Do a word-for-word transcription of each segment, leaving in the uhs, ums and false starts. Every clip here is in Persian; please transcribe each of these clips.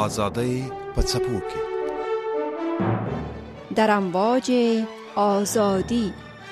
آزادی په څپو کې در امواج آزادی.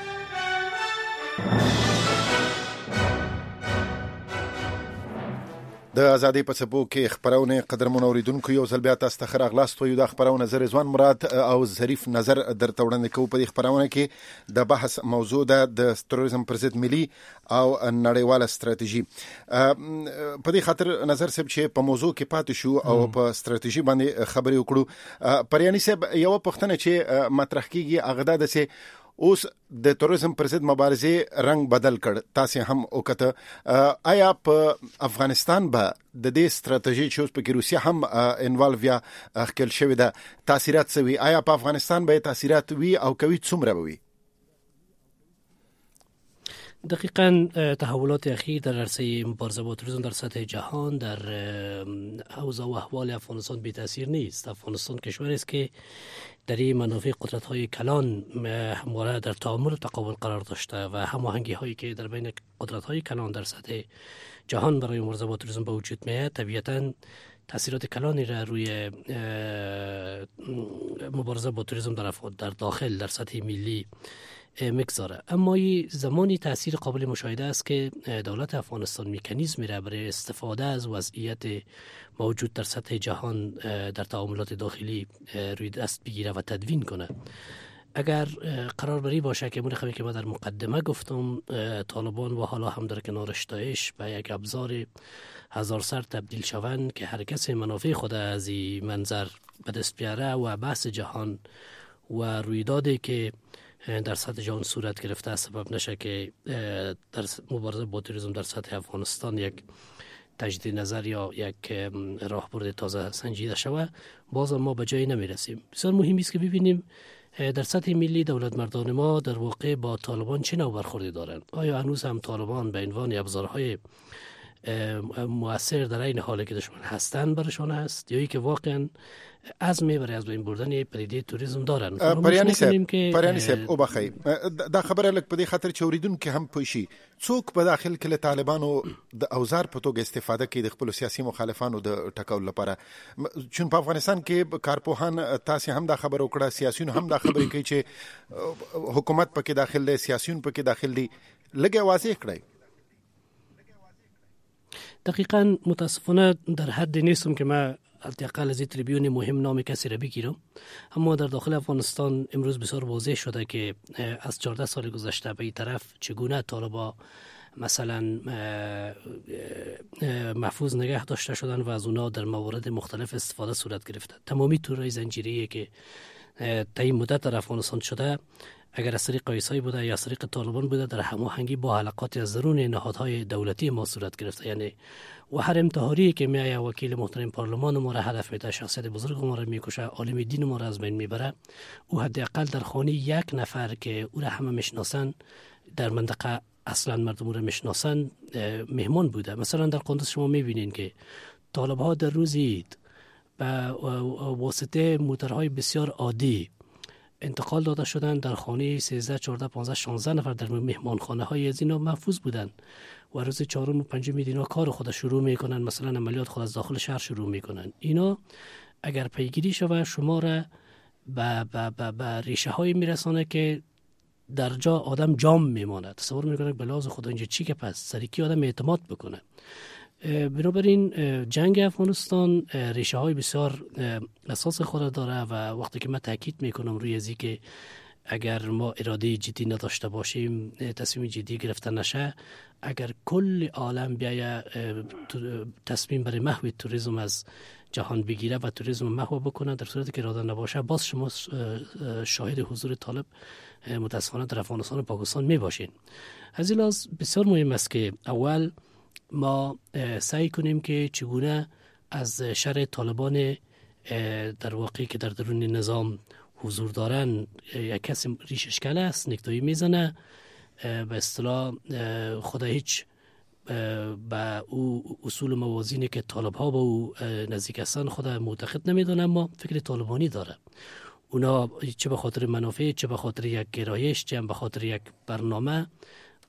د ازادي په څپو کې خبرونه قدرمن اوریدونکو یو ځل بیا تاسو ته خراغلاست یو د خبرونه زری ځوان مراد او ظریف نظر درته وړاندې کوو. په دې خبرونه کې د بحث موضوع ده د تروریزم پر ضد ملي او نړیواله ستراتیژي. په دې خاطر نظر صاحب چې په موضوع کې پاتې شو او په ستراتیژي باندې خبرې وکړو. پریانی صاحب یو پوښتنه چې مطرح کیږي هغه ده چې اوس د تروریزم پر ضد مبارزه رنگ بدل کړ. تاسو هم وکړه آیا په افغانستان به د دې ستراتیژي چې اوس په کې روسیا هم انوالو یا خپل شوی ده تاثیرات سوي؟ آیا په افغانستان به تاثیرات وي او کوي څومره وي؟ دقیقاً تحولات اخیر در عرصه مبارزه با تروریسم در سطح جهان در اوضاع و احوال افغانستان بی تاثیر نیست. افغانستان کشوری است که در این منافع قدرت‌های کلان همواره در تعامل و تقابل قرار داشته و هماهنگی‌هایی که در بین قدرت‌های کلان در سطح جهان برای مبارزه با تروریسم به وجود میاد طبیعتاً تاثیرات کلانی را روی مبارزه با تروریسم در در داخل در سطح ملی مگذاره. اما زمانی تاثیر قابل مشاهده است که دولت افغانستان مکانیزمی را برای استفاده از وضعیت موجود در سطح جهان در تعاملات داخلی روی دست بگیره و تدوین کنه. اگر قرار بری باشه که مونخمی که ما در مقدمه گفتم طالبان و حالا هم در کنارش داعش به یک ابزار هزار سر تبدیل شوند که هر کس منافع خود از این منظر به دست بیاره و بحث جهان و رویدادی که در سطح جهان صورت گرفته سبب نشه که در مبارزه با تروریسم در سطح افغانستان یک تجدید نظر یا یک راهبرد تازه سنجیده شود، باز ما به جایی نمیرسیم. بسیار مهم است که ببینیم در سطح ملی دولت مردان ما در واقع با طالبان چه نوع برخوردی دارند. آیا هنوز هم طالبان به عنوان ابزارهای مؤثر در این حالی که دشمن هستند برشان هست یا ای که واقعا عزم برای از بین بردن پدیده توریسم دارن؟ پریانی صاحب پریانی صاحب او بخیر دا خبره لک په دې خاطر چې اوریدونکو هم پوښي څوک په داخل کې له طالبانو د اوزار په توګه استفاده کوي د خپل سیاسي مخالفانو د ټکول لپاره. چون په افغانستان کې کارپوهان تاسو هم دا خبره وکړه، سیاسيون هم دا خبره کوي چې حکومت پکې داخل دي، سیاسيون پکې داخل دي. لګي واضح کړئ. دقیقاً متاسفانه در حد نیستم که من حداقل از این تریبیون مهم نام کسی را بگیرم، اما در داخل افغانستان امروز بسیار واضح شده که از چهارده سال گذشته به این طرف چگونه طالبان مثلا محفوظ نگه داشته شدن و از اونا در موارد مختلف استفاده صورت گرفته. تمامی تورهای زنجیره‌ای که تا این مدت در افغانستان شده اگر از طریق قایس‌های بوده یا از طریق طالبان بوده در هماهنگی با حلقات از درون نهادهای دولتی ما صورت گرفته. یعنی و هر امتحاری که میایه وکیل محترم پارلمان ما را هدف میده، شخصیت بزرگ ما را میکشه، عالم دین ما را از بین میبره، او حداقل در خانه یک نفر که او را همه میشناسن در منطقه اصلا مردم را میشناسن مهمان بوده. مثلا در قندوز شما میبینین که طالب‌ها در روز عید به واسطه موترهای بسیار عادی انتقال داده شدن در خانه سیزده، چهارده، پانزده، شانزده نفر در مهمانخانه های از اینا محفوظ بودن و روز چهارم و پنجم اینا کار خود شروع میکنن، مثلا عملیات خود از داخل شهر شروع میکنن. اینا اگر پیگیری شود شما را به به به به ریشه های میرسانه که در جا آدم جام میماند. تصور میکنه به لحاظ خدا اینجا چی که پس سریکی آدم اعتماد بکنه. بنابراین جنگ افغانستان ریشه های بسیار اساس خود داره و وقتی که من تاکید میکنم روی ازی که اگر ما اراده جدی نداشته باشیم، تصمیم جدی گرفته نشه، اگر کل عالم بیایه تصمیم برای محو توریسم از جهان بگیره و توریسم محو بکنه، در صورتی که اراده نباشه باز شما شاهد حضور طالب متاسفانه در افغانستان و پاکستان میباشین. از این لحاظ بسیار مهم است که اول ما سعی کنیم که چگونه از شر طالبان در واقعی که در درون نظام حضور دارن یک کسی ریش اشکال است، نکتایی میزنه، به اصطلاح خدا هیچ به او اصول موازینی که طالب ها با او نزدیک هستن خدا معتقد نمیدونه، اما فکر طالبانی داره. اونا چه به خاطر منافع، چه به خاطر یک گرایش، چه به خاطر یک برنامه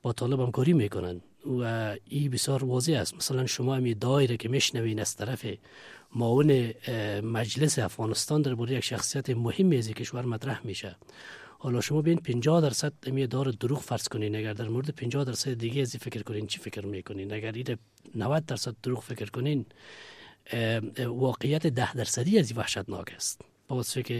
با طالب همکاری میکنن و این بسیار واضح است. مثلا شما همی دایره که میشنوین از طرف معاون مجلس افغانستان درباره یک شخصیت مهمی از کشور مطرح میشه. حالا شما ببین پنجاه درصد می دار دروغ فرض کنین، اگر در مورد پنجاه درصد دیگه از فکر کنین چی فکر میکنین؟ اگر این نود درصد دروغ فکر کنین، واقعیت ده درصدی از وحشتناک است. باعث که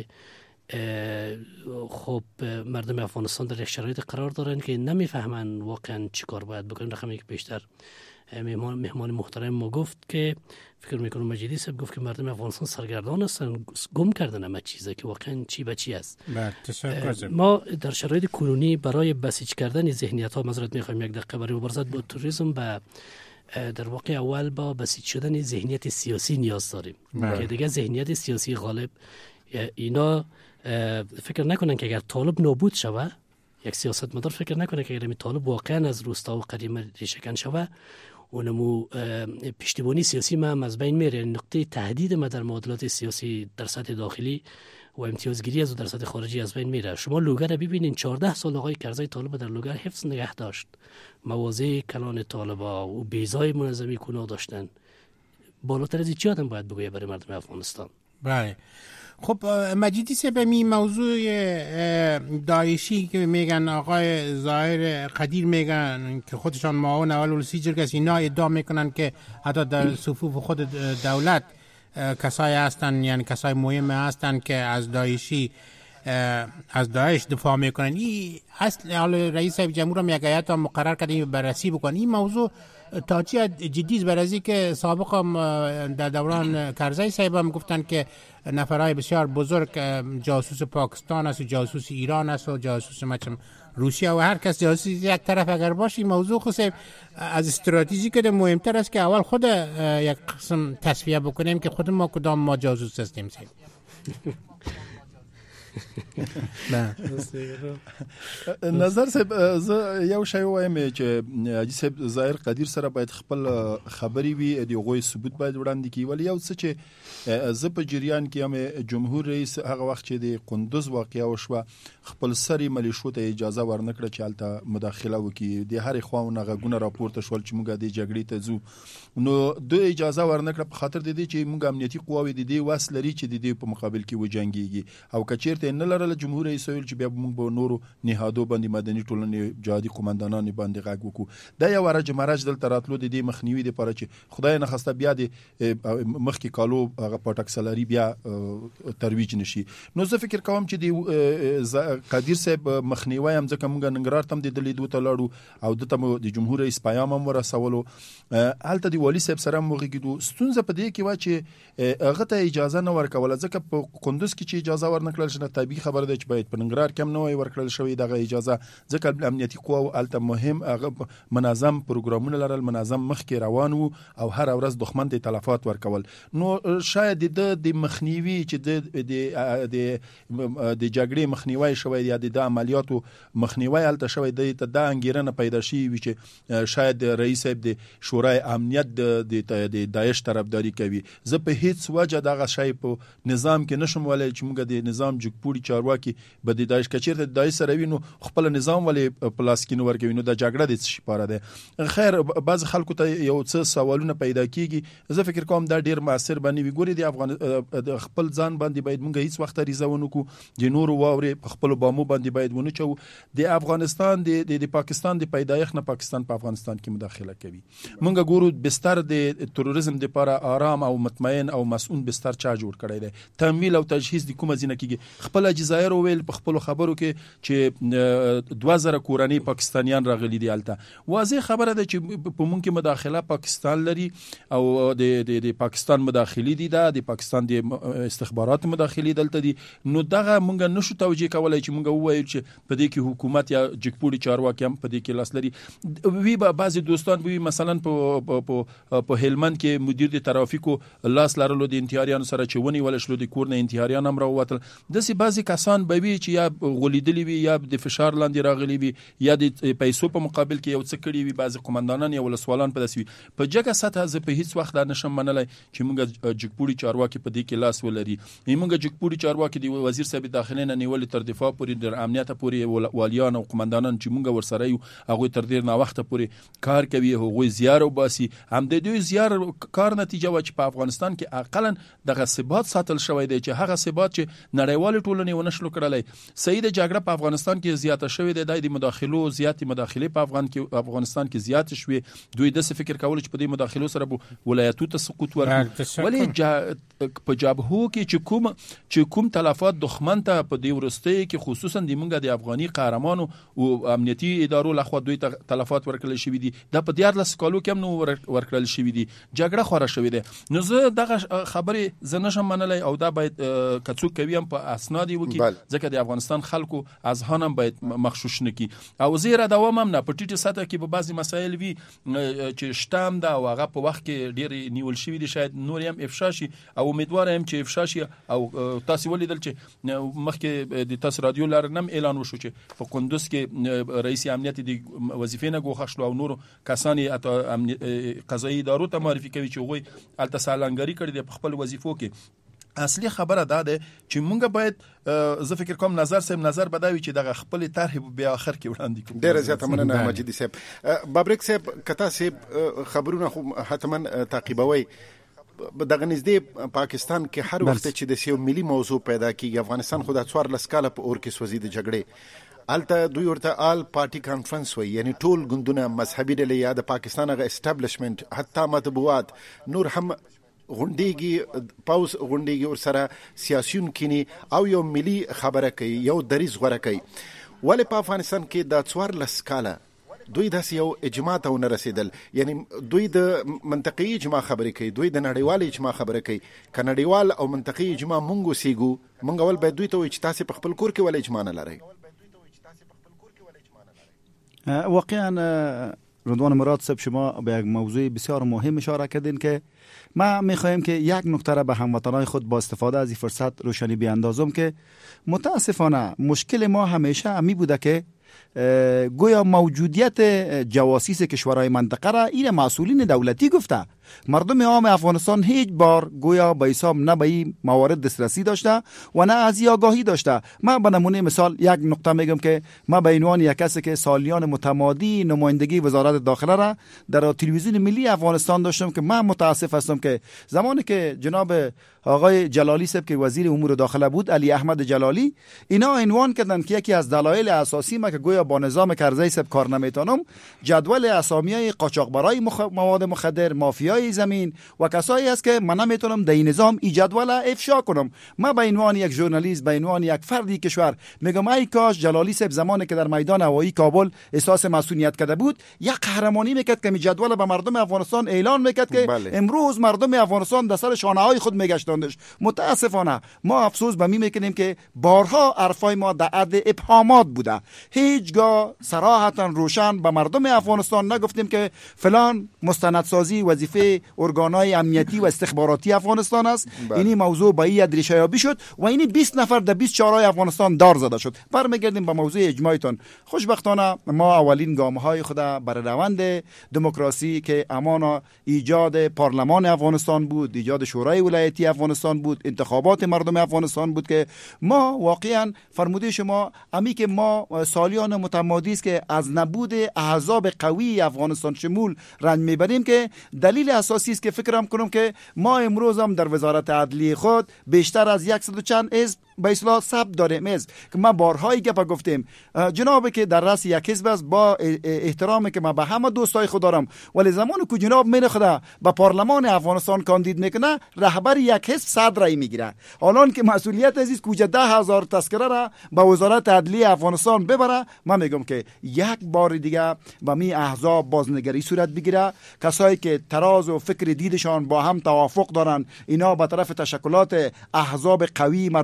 خب مردم افغانستان در شرایط قرار دارن که نمیفهمن واقعا چی کار باید بکنن. رقمی که بیشتر مهمان مهمان محترم ما گفت که فکر میکنم مجیدی صاحب گفت که مردم افغانستان سرگردان هستن، گم کردن همه چیزه که واقعا چی به چی است. ما در شرایط کنونی برای بسیج کردن ذهنیت ها، معذرت میخوایم یک دقیقه، برای مبارزات با تروریسم و در واقع اول با بسیج شدن ذهنیت سیاسی نیاز داریم بله. که دیگه ذهنیت سیاسی غالب اینا فکر نکنن که اگر طالب نابود شوه، یک سیاستمدار فکر نکنه که اگر طالب واقعا از روستا و قدیمه ریشه‌کن شوه، اونمو پشتیبانی سیاسی ما هم از بین میره. نقطه تهدید ما در معادلات سیاسی در سطح داخلی و امتیازگیری از در سطح خارجی از بین میره. شما لوگر رو ببینین، چهارده سال آقای کرزی طالب در لوگر حفظ نگه داشت، مواضع کلان طالبا و بیزای منظمی کنه داشتن. بالاتر از چی آدم باید بگویه برای مردم افغانستان؟ بله. خب مجیدی صاحب، این موضوع داعشی که میگن آقای ظاهر قدیر میگن که خودشان معاون اول رئیس جرگه، اینا ادعا میکنن که حتی در صفوف خود دولت کسای هستن، یعنی کسای مهم هستن که از داعشی از داعش دفاع میکنن. این اصل رئیس جمهور هم یک هیئت مقرر کرده بررسی بکنه. این موضوع تا چی جدی است؟ برای که سابق در دوران کرزی صاحب هم گفتن که نفرهای بسیار بزرگ جاسوس پاکستان است و جاسوس ایران است و جاسوس مثلا روسیه و هر کس جاسوس یک طرف اگر باشه. این موضوع خود از استراتژی که مهمتر است که اول خود یک قسم تصفیه بکنیم که خود ما کدام ما جاسوس هستیم. نظر صاحب، زه یو شی وایم چې حاجي صاحب ظاهر قدیر سره باید خپل خبري وي، د هغوی ثبوت باید وړاندې کړي. ولی یو څه چې زه په جریان کې هم جمهور رئیس هغه وخت چې د قندوز واقعه وشوه خپل سری ملیشو ته اجازه ورنکړه چې هلته مداخله وکړي. د هرې خواونه غږونه راپورته شول چې موږ د جګړې ته ځو، نو دوی اجازه ورنکړه په خاطر د دې چې موږ امنیتي قواوې د دې وس لري چې د دې په مقابل کې وجنګېږي. او که چېرته نه لرله جمهور رئیس ویل چې بیا موږ به نورو نهادو باندې مدني ټولنې جهادي قومندانانو باندې غږ وکړو. دا یو رج مرج دلته راتلو د دې مخنیوي دپاره چې خدای نخواسته بیا د مخکې کالو هغه پاټک سلاري بیا ترویج نشي. نو زه فکر کوم چې د قادر صاحب مخنیوي هم ځکه موږ ننګرهار ته هم د ده لیدو ته لاړو او دته مو د جمهور رئیس پیام هم ورسولو، هلته د والي صاحب سره هم وغږېدو. ستونزه په دې کې وه چې هغه ته اجازه نه ورکوله، ځکه په کندوز کې چې اجازه ورنکړل شي طبیعي خبره ده چې باید په ننګرهار کې هم نه وای ورکړل شوې دغه اجازه، ځکه امنیتي قواو هلته مهم هغه منظم پروګرامونه لرل، منظم مخکې روان وو او هر ورځ دښمن ته تلفات ورکول. نو شاید د د مخنیوي چې د د د جګړې مخنیوي شوی یا د عملیاتو مخنیوي هلته شوی دی، ته دا انګیرنه پیدا شي وي چې شاید رئیس صاحب د شورای امنیت د داعش طرفداري کوي. زه په هیڅ وجه دغه شی په نظام کې نشم ویلی چې موږ د نظام جګپوړي چارواکي به د داعش که چېرته د داعش سره وي نو خپل نظام ولې په لاس کې نه ورکوي. نو د جګړه د څه شي پاره ده؟ خیر بعض خلکو ته یو څه سوالونه پیدا کیږي. زه فکر کوم دا ډیر مؤثر باندې وي. ګوري د افغان خپل ځان باندې باید موږ هیڅ وخت ریزه ونه کو، د نورو واورې په خپل بامو باندې باید ونه چو. د افغانستان د د پاکستان د پیدایښت نه پاکستان په افغانستان کې مداخله کوي. موږ ګورو بستر د تروریزم لپاره آرام او مطمئن او مسؤل بستر چا جوړ کړی دی. تمویل او تجهیز د کومه ځینه کیږي. خپل جزایر ویل په خپل خبرو کې چې دوه زره کورنۍ پاکستانیان راغلي دي هلته. واضح خبره ده چې په مونږ کې مداخله پاکستان لري او د د پاکستان مداخلي دي، دا د پاکستان د استخبارات مداخلي دلته دي. نو دغه مونږ نشو توجیه کولای چې مونږ ووایو چې په دې کې حکومت یا جګپوړي چارواکي هم په دې کې لاس لري. وی به بعضې دوستان وی مثلا په په هلمند کې مدیر د ترافیکو لاس لرلو د انتحاریانو سره چې ونیول شلو، د کور نه انتحاریان هم راووتل. داسې بعضی کسان به وی چې یا غولیدلی وي یا د فشار لاندې راغلي وي یا د پیسو په مقابل کې یو څه کړي وي، بعضی قومندانان یا ولسوالان په داسې وي. په جګه سطح زه په هیڅ وخت دا نشم منلی چې موږ جګپوړي چارواکي په دې کې لاس ولري. موږ جګپوړي چارواکي د وزیر صاحب داخلي نه نیولې تر دفاع پورې، در امنیت پورې والیان او قومندانان چې موږ ورسره یو هغوی تر ډېر ناوخته پورې کار کوي، هغوی زیار وباسي. هم د دوی زیار کار نتیجه وه چې په افغانستان کې اقلا دغه ثبات ساتل شوی دی، چې هغه ثبات چې نړیوالې ټولنې ونه شلو کړلی. صحیح د جګړه په افغانستان کې زیاته شوې ده، د مداخلو زیاتې مداخلې په افغان کې افغانستان کې زیاتې شوې. دوی داسې فکر کول چې په دې مداخلو سره به ولایتو ته سقوط ورکړي، ولی په جبهو کې چې کوم چې کوم تلفات دښمن ته په دې وروستیو کې خصوصا د موږ د افغاني قهرمانو او امنیتي ادارو لخوا دوی ته تلفات ورکړل شوي دي، دا په دیارلس کالو کې هم نو ورکړل شوي دي. جګړه خوره شوې ده. نو زه دغه خبرې زه نشم منلی او دا باید که څوک کوي هم په اسناد یې وکړي، ځکه د افغانستان خلکو اذهان هم باید مغشوش نه کړي. او زه یې دوام هم نه په ټیټه سطح کې به بعضې مسایل وي چې شته هم ده او هغه په وخت کې ډېرې نیول شوي دي، شاید نور هم افشا شي او امیدواره یم چې افشا شي. او تاسې ولیدل چې مخکې د تاسو رادیو لاره نم اعلان وشو چې په کندوز کې رئیس امنیت د وظیفې نه ګوښه شلو او نورو کسان یې قضایي ادارو ته معرفي کوي چې هغوی هلته سالنګري کړې ده په خپل وظیفو کې. اصلي خبره دا ده چې مونږ باید زه فکر کوم نظر صاحب نظر بداوي چې دغه خپل طرح بیا اخر کې وړاندې کوم. ډیره زیاته مننه مجیدي صاحب. بابریک صاحب کتا صاحب خبرونه خو حتما تعقیبوي. دغه نږدې پاکستان کې هر وخت چې د سیو ملي موضوع پیدا کیږي، افغانستان خو د څوارلس کاله په اور کې سوځي د جګړې، الته دوی ورته آل پارټي کانفرنس وي، یعنی ټول ګوندونه مذهبي ډلې یا د پاکستان هغه اسټابلیشمنت حتی مطبوعات نور هم غونډيږي، پاوس غونډيږي ورسره سیاسيون کینی او یو ملي خبره کوي، یو دریز غوړه کوي. ولې په افغانستان کې د څوارلس کاله دوی داسې یو اجماع ته ونه رسېدل؟ یعنی دوی د منطقي اجماع خبرې کوي، دوی د نړیوال اجماع خبره کوي. که نړیوال او منطقي اجماع مونږ وسیږو، مونږ اول باید دوی ته وایي چې تاسې په خپل کور کې ولې اجماع نه لرئ. واقعا رضوان مراد صاحب شما به یک موضوع بسیار مهم اشاره کردین که ما میخوایم که یک نکته را به هموطنان خود با استفاده از این فرصت روشنی بیاندازم که متاسفانه مشکل ما همیشه همی بوده که گویا موجودیت جواسیس کشورهای منطقه را این مسئولین دولتی گفته. مردم عام افغانستان هیچ بار گویا به حساب نه به این موارد دسترسی داشته و نه از این آگاهی داشته. من به نمونه مثال یک نکته میگم که ما به عنوان یک کسی که سالیان متمادی نمایندگی وزارت داخله را در تلویزیون ملی افغانستان داشتم که من متاسف هستم که زمانی که جناب آقای جلالی صاحب که وزیر امور داخله بود، علی احمد جلالی، اینا عنوان کردن که یکی از دلایل اساسی ما که گویا با نظام کرزی صاحب کار نمیتونم، جدول اسامیای قاچاقبرای مخ... مواد مخدر، مافیای زمین و کسایی است که من نمیتونم در این نظام این جدول افشا کنم. ما به عنوان یک ژورنالیست، به عنوان یک فردی کشور میگم ای کاش جلالی صاحب زمانی که در میدان هوایی کابل احساس مسئولیت کرده بود، یک قهرمانی میکرد که می جدول به مردم افغانستان اعلان میکرد که بله. امروز مردم افغانستان در سر شانه های خود میگشتندش. متاسفانه ما افسوس به می میکنیم که بارها حرفای ما در حد ابهامات بوده، هیچگاه صراحتا روشن به مردم افغانستان نگفتیم که فلان مستندسازی وظیفه ارگانهای امنیتی و استخباراتی افغانستان است. اینی موضوع با این ادریشه یابی شد و اینی بیست نفر در بیست چهارهای افغانستان دار زده شد. برمیگردیم به موضوع اجماعتون. خوشبختانه ما اولین گامهای خود برای روند دموکراسی که امان ایجاد پارلمان افغانستان بود، ایجاد شورای ولایتی افغانستان بود، انتخابات مردم افغانستان بود که ما واقعا فرموده شما امی که ما سالیان متمادی است که از نبود احزاب قوی افغانستان شمول رنج میبریم که دلیل اساسی است که فکرم کنم که ما امروز هم در وزارت عدلیه خود بیشتر از صد و چند حزب به اصطلاح ثبت داریم حزب که ما بارهای گپ گفتیم جناب که در رأس یک حزب است، با احترامی که ما به همه دوستای خود دارم، ولی زمانی که جناب میره خدا به پارلمان افغانستان کاندید میکنه رهبر یک حزب صد رای میگیره. الان که مسئولیت عزیز کوجه ده هزار تذکره را به وزارت عدلیه افغانستان ببره، من میگم که یک بار دیگه با می احزاب بازنگری صورت بگیره. کسایی که تراز و فکر دیدشان با هم توافق دارن اینا به طرف تشکلات احزاب قوی مردمی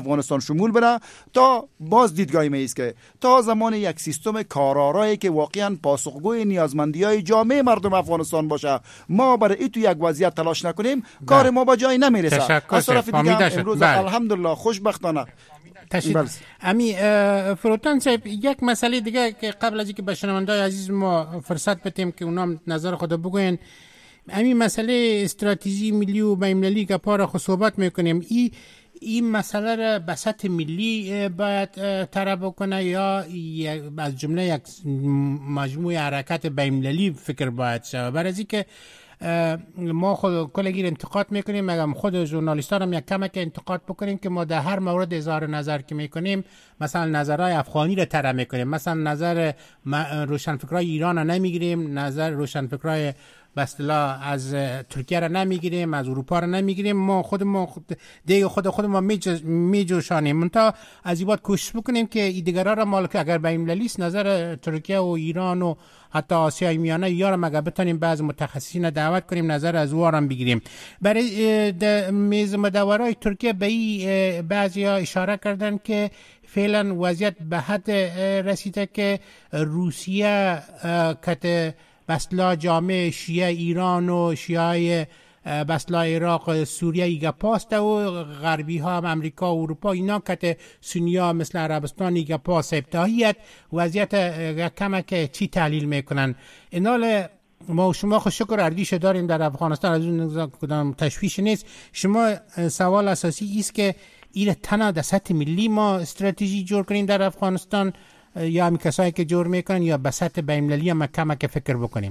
افغانستان شمول بره تا باز دیدگاه می است که تا زمان یک سیستم کارآرایی که واقعا پاسخگوی نیازمندی‌های جامعه مردم افغانستان باشه ما برای این تو یک وضعیت تلاش نکنیم بله. کار ما به جای نمیرسه. از طرف دیگه امروز بله. الحمدلله خوشبختانه تشکر. امی فروتن صاحب یک مسئله دیگه که قبل از اینکه به شنونده‌های عزیز ما فرصت بدیم که اونام نظر خود بگوین، امی مسئله استراتژی ملی و بین‌المللی که پاره خو صحبت میکنیم، این این مسئله را به سطح ملی باید طرح بکنه یا از جمله یک مجموعه حرکت بین‌المللی فکر باید شود؟ برای اینکه ما خود کلگیر انتقاد میکنیم، مگه خود ژورنالیستان هم یک کمک انتقاد بکنیم که ما در هر مورد اظهار نظر که میکنیم مثلا نظرهای افغانی را طرح میکنیم، مثلا نظر روشنفکرای ایران را نمیگیریم، نظر روشنفکرای به اصطلاح از ترکیه را نمیگیریم، از اروپا را نمیگیریم، ما خود ما دیگه خود خود ما میجوشانیم. منتها از این بعد کوشش بکنیم که دیگرها را مالک اگر بین المللی است نظر ترکیه و ایران و حتی آسیای میانه یا را مگه بتونیم بعض متخصصین دعوت کنیم نظر از او هم بگیریم. برای میز مدورای ترکیه به این بعضیا اشاره کردن که فعلا وضعیت به حد رسیده که روسیه کت بسلا جامعه شیعه ایران و شیعه بسلا عراق سوریه ایگه پاست و غربی ها هم امریکا و اروپا اینا کت سنی ها مثل عربستان ایگه پاست ابتاهیت وضعیت کمک چی تحلیل میکنن؟ اینال ما و شما خود شکر اردیش داریم در افغانستان، از اون کدام تشویش نیست. شما سوال اساسی ایست که این تنها در سطح ملی ما استراتژی جور کنیم در افغانستان یا هم کسایی که جور میکنن یا به سطح بین‌المللی هم کمک فکر بکنیم؟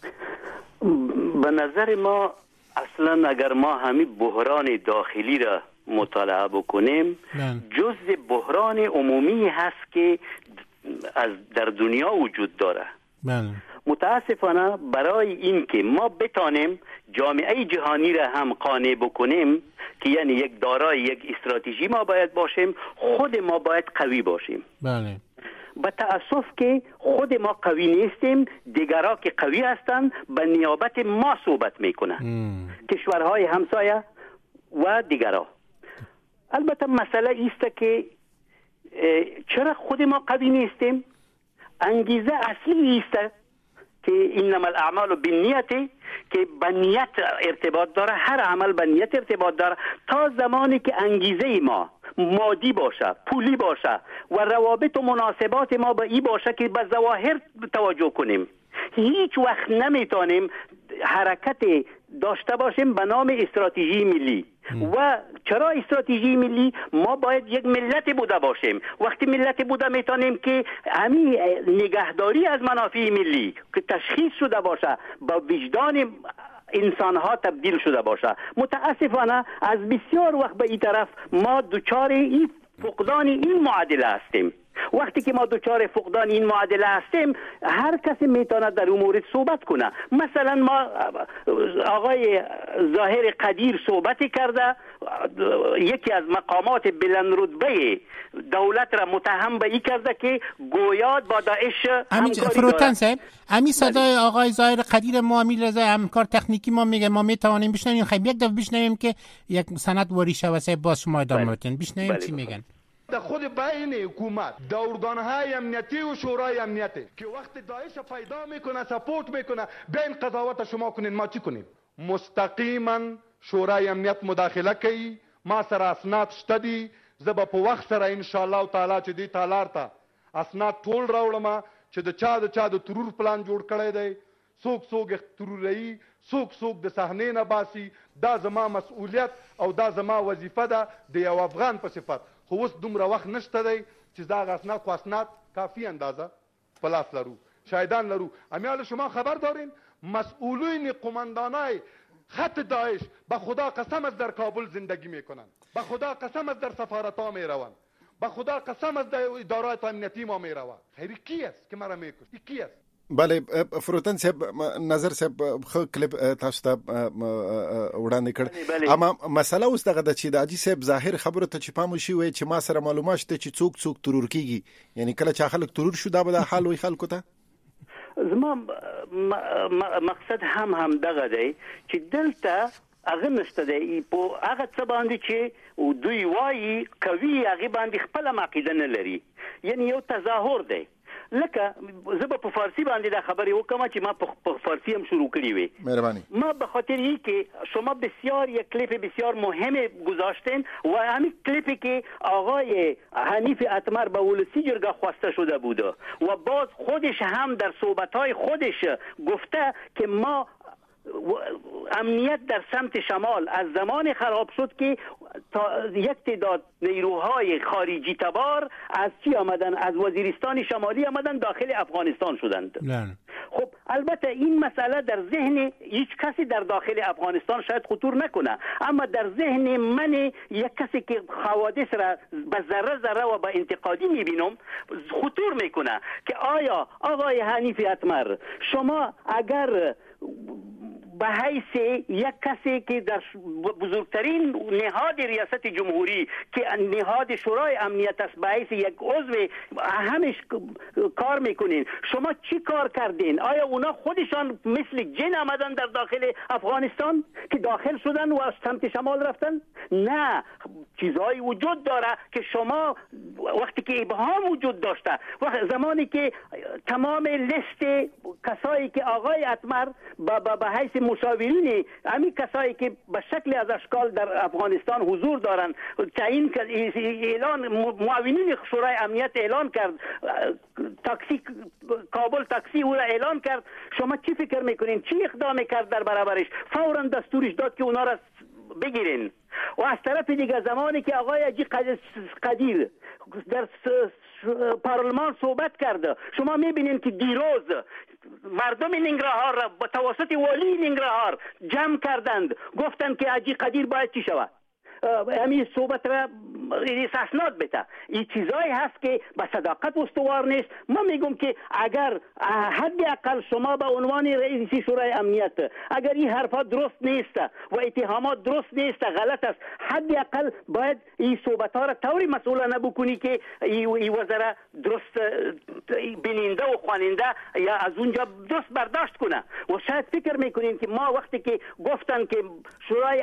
به نظر ما اصلا اگر ما همین بحران داخلی را مطالعه بکنیم جزء بحران عمومی هست که از در دنیا وجود داره. بله. متاسفانه برای این که ما بتانیم جامعه جهانی را هم قانع بکنیم که یعنی یک دارای یک استراتژی ما باید باشیم، خود ما باید قوی باشیم. بله. با تأسف که خود ما قوی نیستیم، دیگرها که قوی هستند به نیابت ما صحبت میکنن، کشورهای همسایه و دیگرها. البته مسئله ایست که چرا خود ما قوی نیستیم؟ انگیزه اصلی ایست که اینما الاعمال بالنیت، که به نیت ارتباط داره، هر عمل به نیت ارتباط داره. تا زمانی که انگیزه ما مادی باشه، پولی باشه و روابط و مناسبات ما با ای باشه که به ظواهر توجه کنیم، هیچ وقت نمیتونیم حرکت داشته باشیم به نام استراتژی ملی. و چرا استراتژی ملی؟ ما باید یک ملت بوده باشیم. وقتی ملت بوده میتونیم که همین نگهداری از منافع ملی که تشخیص شده باشه با وجدان انسان ها تبدیل شده باشه. متاسفانه از بسیار وقت به این طرف ما دوچار این فقدان این معادله هستیم. وقتی که ما دوچار فقدان این معادله هستیم هر کسی میتونه در اون مورد صحبت کنه. مثلا ما آقای ظاهر قدیر صحبتی کرده، یکی از مقامات بلند رتبه دولت را متهم به این کرده که گویا با داعش همکاری فروتن صاحب امی صدای آقای ظاهر قدیر ما امیل رضا همکار تکنیکی ما میگه ما میتوانیم بشنویم. خیلی یک دفعه بشنویم که یک سند وریشه و صاحب باز شما ادامه بدین. بشنویم چی میگن. در خود بین حکومت دورگانهای امنیتی و شورای امنیتی که وقت داعش پیدا میکنه سپورت میکنه بین قضاوت شما کنین ما چی کنیم؟ مستقیما شورای امنیت مداخله کوي. ما سره اسناد شته دي، زه به په وخت سره ان شاء الله تعالی چې دې تالار ته اسناد ټول راوړم چې د چا د چا د ترور پلان جوړ کړی دی، څوک څوک تروري، څوک څوک د صحنې نه باسي. دا زما مسؤلیت او دا زما وظیفه ده د یو افغان په صفت. خو اوس دومره وخت نشته دی چې دا اسناد خو اسناد کافی اندازه په لاس لرو، شاهدان لرو. امیال شما خبر دارین مسئولین قماندانای خط داعش به خدا قسم از در کابل زندگی میکنن، به خدا قسم از در سفارت ها میرون، به خدا قسم از در ادارات امنیتی ما میرون. خیلی کی است که مرا میکشه؟ کی است؟ بله فروتن صاحب نظر صاحب خو کلیپ تاسو ته وړاندې کړ. اما مسله اوس دغه د چې د اجي صاحب ظاهر خبره ته چې پام شي وي چې ما سره معلومات شته چې څوک څوک ترور کیږي، یعنی کله چې خلک ترور شو دا به د حال وي خلکو ته. زما مقصد هم هم دغه دی چې دلته هغه نشته دی په هغه څه باندې چې دوی وایي کوي هغه باندې خپل عقیده نه لري، یعنی یو تظاهر دی. لکه زه به په فارسی باندې دا خبرې وکم چې ما په فارسی هم شروع کړی وی. مهربانی. ما به خاطر این که شما بسیار یک کلیپ بسیار مهم گذاشتین و همین کلیپی که آقای حنیف اتمر به ولسی جرگه خواسته شده بوده و باز خودش هم در صحبت‌های خودش گفته که ما امنیت در سمت شمال از زمان خراب شد که تا یک تعداد نیروهای خارجی تبار از چی آمدن؟ از وزیرستان شمالی آمدن داخل افغانستان شدند. نه. خب البته این مسئله در ذهن هیچ کسی در داخل افغانستان شاید خطور نکنه، اما در ذهن من یک کسی که حوادث را به ذره ذره و به انتقادی میبینم خطور میکنه که آیا آقای حنیف اتمر شما اگر به حیث یک کسی که در بزرگترین نهاد ریاست جمهوری که نهاد شورای امنیت است به حیث یک عضو همش کار میکنین، شما چی کار کردین؟ آیا اونا خودشان مثل جن آمدن در داخل افغانستان که داخل شدن و از سمت شمال رفتن؟ نه، چیزهایی وجود داره که شما وقتی که ابهام وجود داشته، وقت زمانی که تمام لیست کسایی که آقای اتمر به حیث مشاورین همین کسایی که به شکل از اشکال در افغانستان حضور دارن تعیین اعلان معاونین شورای امنیت اعلان کرد، تاکسی کابل تاکسی او را اعلان کرد، شما چی فکر میکنین چی اقدام کرد در برابرش؟ فوراً دستورش داد که اونا را بگیرین. و از طرف دیگه زمانی که آقای اجی قدیر در پارلمان صحبت کرده، شما میبینین که دیروز مردم ننگرهار را با توسط والی ننگرهار جمع کردند، گفتند که اجی قدیر باید چی شود، همین صحبت را اسناد بده. این چیزایی هست که به صداقت استوار نیست. ما میگم که اگر حداقل شما به عنوان رئیس شورای امنیت اگر این حرفا درست نیست و اتهامات درست نیست، غلط است، حداقل باید این صحبت ها را طوری مسئولانه بکنی که این وزرا درست بیننده و خواننده یا از اونجا درست برداشت کنه. و شاید فکر میکنین که ما وقتی که گفتن که شورای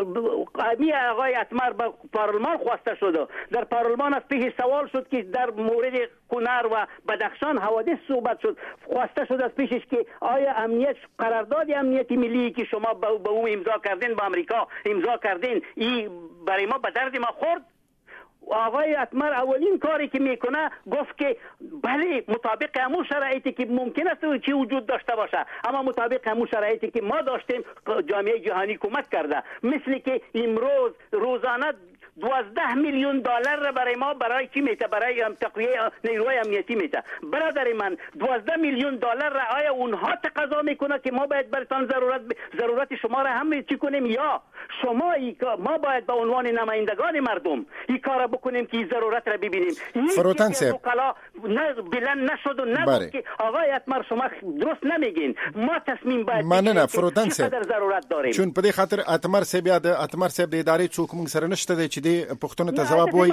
امنیت آقای اتمر به پارلمان خواسته شده، در پارلمان از پیش سوال شد که در مورد کنر و بدخشان حوادث صحبت شد، خواسته شد از پیشش که آیا امنیت قرارداد امنیتی ملی که شما به او امضا کردین با امریکا امضا کردین این برای ما به درد ما خورد؟ آقای اتمر اولین کاری که میکنه گفت که بله مطابق همون شرایطی که ممکن است چی وجود داشته باشه، اما مطابق همون شرایطی که ما داشتیم جامعه جهانی کمک کرده، مثل که امروز روزانه دوازده میلیون دلار را برای ما برای چی میته؟ برای تقویه نیروهای امنیتی میته. برادر من دوازده میلیون دلار را آیا اونها تقاضا میکنه که ما باید برتان ضرورت ب... ضرورت شما را هم چی کنیم، یا شما ای... ما باید به عنوان نمایندگان مردم این کار بکنیم که این ضرورت را ببینیم؟ فروتن صاحب نه بلند نشد و نگفت که آقای اتمر شما درست نمیگین، ما تصمیم باید نه نه فروتن صاحب ضرورت داریم. چون په دې خاطر اتمر صاحب یا د اتمر صاحب د ادارې څوک موږ سره نشته دی چې د پښتون ته جواب وای.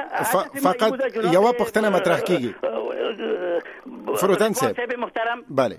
فقط یو پښتنه مطرح کیږي فروتن صاحب محترم. بله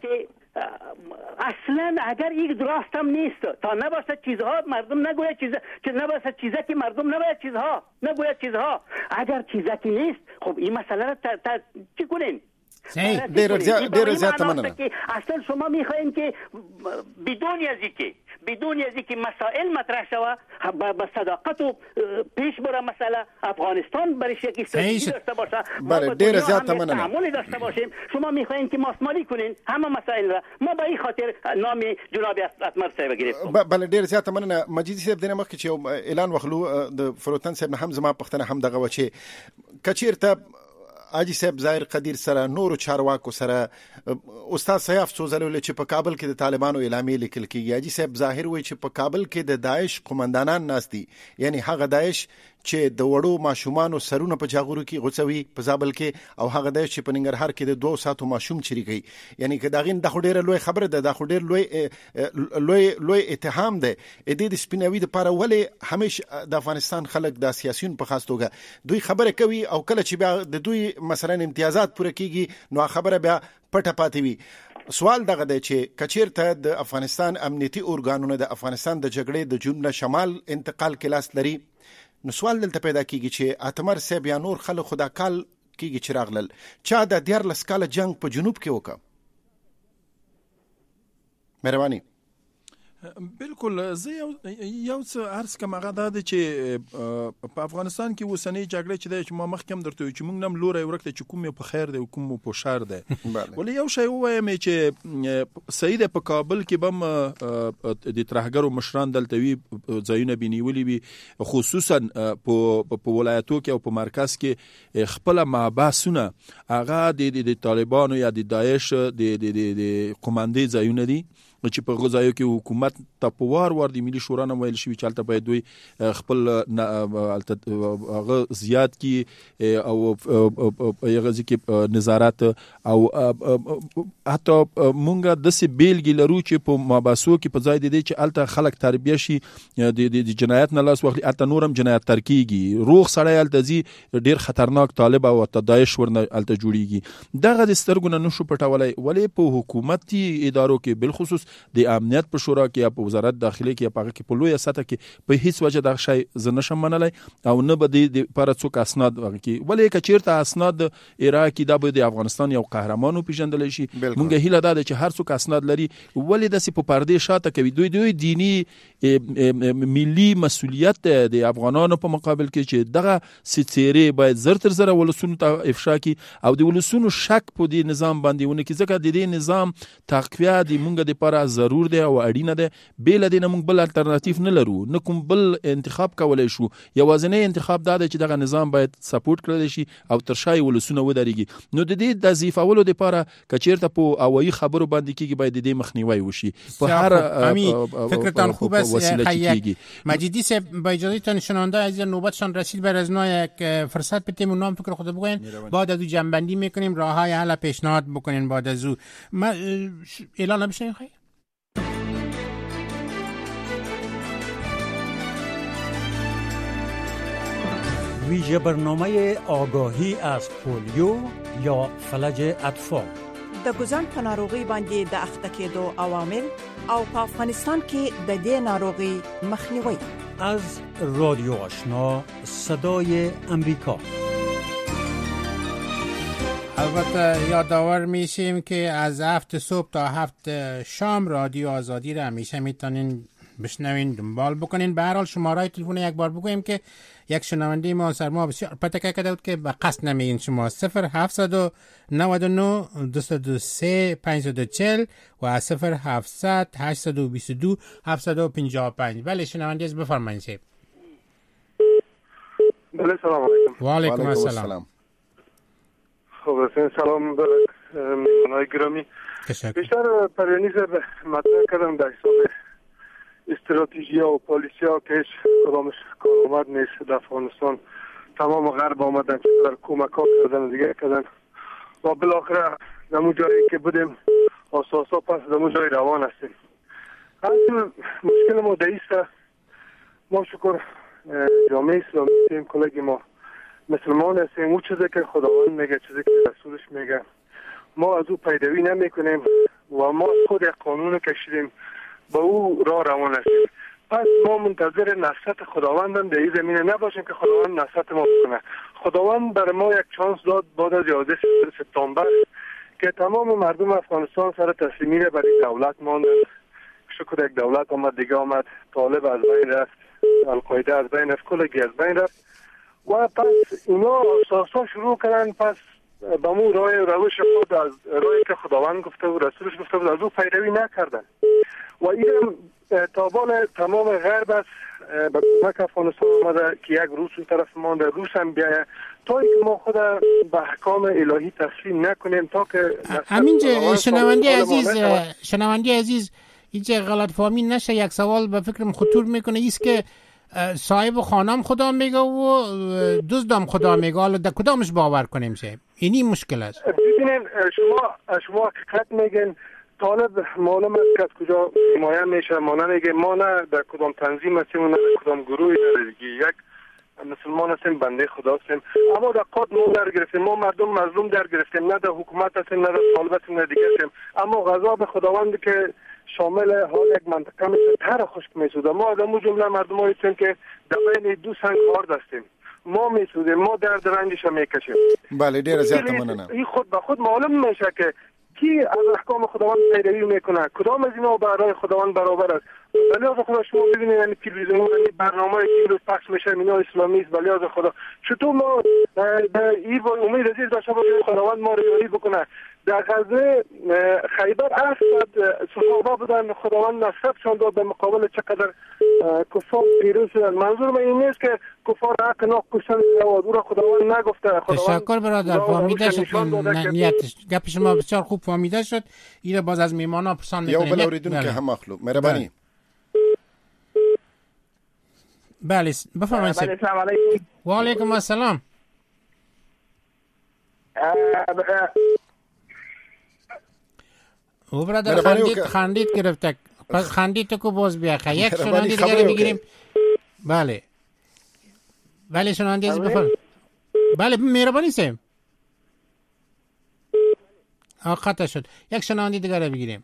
اصلا اگر این درست هم نیست تا نباشد چیزها مردم نگوید چیزا که نباشد چیزا که مردم نباید چیزها نگوید چیزها، اگر چیزا که نیست خب این مسئله را تا, تا چی کنین؟ دیر دیر زیاد مننه. اصلا شما میخواین که بدون ازی که بدون ازی که مسائل مطرح شود با صداقت و پیش بره مسئله افغانستان برای یک استراتژی داشته باشه، بله دیر زیاد مننه، تعامل داشته باشیم. شما میخواین که ماسمالی کنین همه مسائل را، ما به این خاطر نام جناب اتمر صاحب گرفتم. بله ډیر زیات مننه. مجید صاحب دنه مخکې چې اعلان وخلو د فروتن صاحب هم زما پښتنه هم دغه وچی کچیرته حاجی صاحب ظاهر قدیر سره نور چارواکو سره استاد سیاف سوزلول چې په کابل کې د طالبانو اعلامیه لیکل کیږي. حاجی صاحب ظاهر وایي چې په کابل کې د داعش قومندانان ناشتي، یعنی هغه داعش چې د وړو ماشومانو سرونه په جاغورو کې غوڅوي په زابل کې، او هغه داعش چې په ننګرهار کې د دوه ساتو ماشوم چریږي، یعنی که داغین د خډيره لوی خبره ده، د خډير لوی لوی لوی اتهام ده. د دې سپینوي د پاره ولې همیش د افغانستان خلک د سیاسيون په خاص توګه دوی خبره کوي، او کله چې بیا د دوی مثلا امتیازات پوره کیږي نو خبره بیا پټه پاتې وي. سوال دغه دی چې کچیرته د افغانستان امنیتي اورګانونه د افغانستان د جګړې د جنوب شمال انتقال کې لاس لري، نو سوال دلته پیدا کیږي چې اتمر صاحب یا نور خلک خدا کال کیږي چې راغلل چا د دیارلس کاله جنگ په جنوب کې وکړ. مهرباني. بالکل زه یو یو څه عرض کوم هغه دا دی چې په افغانستان کې اوسنۍ جګړه چې د ما مخکې هم درته چې موږ نم لوري ورکته چې کوم په خیر دی او کوم په شر دی. ولې یو شی وایم چې سید په کابل کې بم د ترهګرو مشران دلته وی ځایونه بنیولي وي، خصوصا په ولایتو کې او په مرکز کې خپل ماباسونه هغه د طالبانو یا د داعش د د قوماندې ځایونه دي چې په غزایو کې حکومت ته په وار وار د ملي شورا نه ویل شوی چې هلته باید دوی خپل هغه زیات کی او هغه ځکه نظارت او حتی مونږه داسې بیلګې لرو چې په ماباسو کې په ځای دی چې هلته خلک تربیه شي د جنایت نه لاس واخلي، هلته نورم جنایت تر کېږي، روغ سړی هلته ځي ډېر خطرناک طالب او داعش ورنه هلته جوړېږي. دغه د سترګو نه نشو پټولی. ولې په حکومتي ادارو کې بالخصوص د امنیت په شورا کې یا په وزارت داخلي کې یا په هغه کې په لویه سطح کې په هیڅ وجه دغه شی زه نشم منلی او نه به د لپاره څوک اسناد هغه کې. ولې که چېرته اسناد عراق کې دا به د افغانستان یو قهرمان وپېژندلی شي. مونږ هیله دا ده چې هر څوک اسناد لري، ولې داسې په پردې شاته کوي. دوی دوی دینی ملي مسؤلیت د افغانانو په مقابل کې چې دغه څېرې باید زر تر زره ولسونو ته افشا کړي او د ولسونو شک په دې نظام باندې ونه کړي، ځکه د دې نظام تقویه د مونږ دپاره ضرور دی او اړینه ده. بل دې نه موږ بل الټرناتیو نه لرو، نه کوم بل انتخاب کولای شو. یوازینی انتخاب دا دی چې دغه نظام باید سپورټ کړل شي او تر شای ولسونه ودرېږي. نو د دې د ضعیفولو لپاره کچیرته په هوایي خبرو باندې کېږي باید د دې مخنیوی وشي په هر فکرتان خوب است. خیلی مجیدی صاحب با اجازهتان شنونده از نوبتشان رسید بر از نوع یک فرصت بتیم و نام فکر خود بگوین، بعد از او جنبندی میکنیم، راههای حل پیشنهاد بکنین. بعد از او ما اعلان نمیشه خیلی ویژه برنامه آگاهی از پولیو یا فلج اطفال د ګزن په ناروغي باندې د اخته کېدو عوامل او په افغانستان کې د دې ناروغي مخنیوي از رادیو آشنا صدای امریکا. البته یادآور میشیم که از هفت صبح تا هفت شام رادیو آزادی را همیشه میتونین بشنوین، دنبال بکنین. به هر حال شماره تلفن یک بار بگویم که یک شنونده ما سر ما بسیار پتک کرده بود که به قصد نمیگین شما صفر هفتصد و نود و نه دویست و بیست و سه پانصد و چهل و صفر هفتصد هشتصد و بیست و دو هفتصد و پنجاه و پنج. بله شنونده از بفرمایید شب. بله سلام علیکم. و علیکم السلام. خب رسین سلام به مهمانای گرامی. بیشتر پریانیز مطرح کردم در حساب استراتژی و پالیسی ها که هیچ کدامش کارآمد نیست. در افغانستان تمام غرب آمدن که در کمک ها کردن دیگه کردن و بالاخره در جایی که بودیم اساسا پس در جای روان هستیم. اصل مشکل ما دیست. ما شکر جامعه اسلامی هستیم، کلگی ما مسلمان هستیم. اون چیزی که خداوند میگه، چیزی که رسولش میگه ما از او پیروی نمی کنیم و ما خود یک قانون کشیدیم با او راه روان هستیم. پس ما منتظر نصرت خداوندم در این زمینه نباشیم که خداوند نصرت ما بکنه. خداوند برای ما یک چانس داد بعد از یازده سپتامبر که تمام مردم افغانستان سر تسلیمی برای دولت ماندن. شکر یک دولت آمد دیگه آمد، طالب از بین رفت، القاعده از بین رفت، کلگی از بین رفت و پس اینا اساسا شروع کردن پس با مو راه روش خود از راهی که خداوند گفته و رسولش گفته بود از او پیروی نکردن و این تابان تمام غرب است به کمک افغانستان آمده که یک روس اون طرف مانده، روس هم بیایه تا اینکه ما خود به احکام الهی تسلیم نکنیم تا که همین شنوندی عزیز شنوندی عزیز اینجا غلط فهمی نشه. یک سوال به فکرم خطور میکنه ایست که صاحب خانم خدا میگه و دزدم خدا میگه، حالا در کدامش باور کنیم شه؟ اینی مشکل است. ببینید شما شما حقیقت میگن طالب معلوم است که از کجا حمایت میشه. ما نمیگه ما نه در کدام تنظیم هستیم و نه در کدام گروهی دیگه. یک مسلمان هستیم، بنده خدا هستیم، اما در قاد ما در گرفتیم، ما مردم مظلوم در گرفتیم، نه در حکومت هستیم نه در طالب هستیم نه دیگه هستیم. اما غضب خداوند که شامل حال یک منطقه میشه تر خشک میسوده. ما در مو جمله مردم هستیم که در بین دو سنگ خارد هستیم، ما میسودیم، ما درد رنجش میکشیم. بله ډیر زیات مننه. این خود به خود معلوم میشه که کی از احکام خداوند پیروی میکنه، کدام از اینا برای خداوند برابر است. ولی از خدا شما ببینید یعنی تلویزیون یعنی برنامه که روز پخش میشه اینا اسلامی است. ولی از خدا چطور ما به این امید عزیز داشته باشیم خداوند ما رو یاری بکنه. در غزه خیبر اصد صحابه بودن، خداوند نصرتشان داد به مقابل چقدر کفار پیروز شدن. منظور من این نیست که کفار حق ناک کشتن را خداوند نگفته. تشکر برادر، فهمیده شد نیتش. گپ شما بسیار خوب فهمیده شد. این باز از میمانا پرسان میکنیم. یا بل اوریدون که هم مخلوق مهربانی. بله بفرمایید. بله سلام علیکم. و علیکم السلام. او برادر خندید خندید گرفته. پس خندید تو کو باز بیا خ یک شنوندی دیگه بگیریم. بله بله شنوندی از بفرم. بله مهربانی سیم. آ قطع شد. یک شنوندی دیگه بگیریم.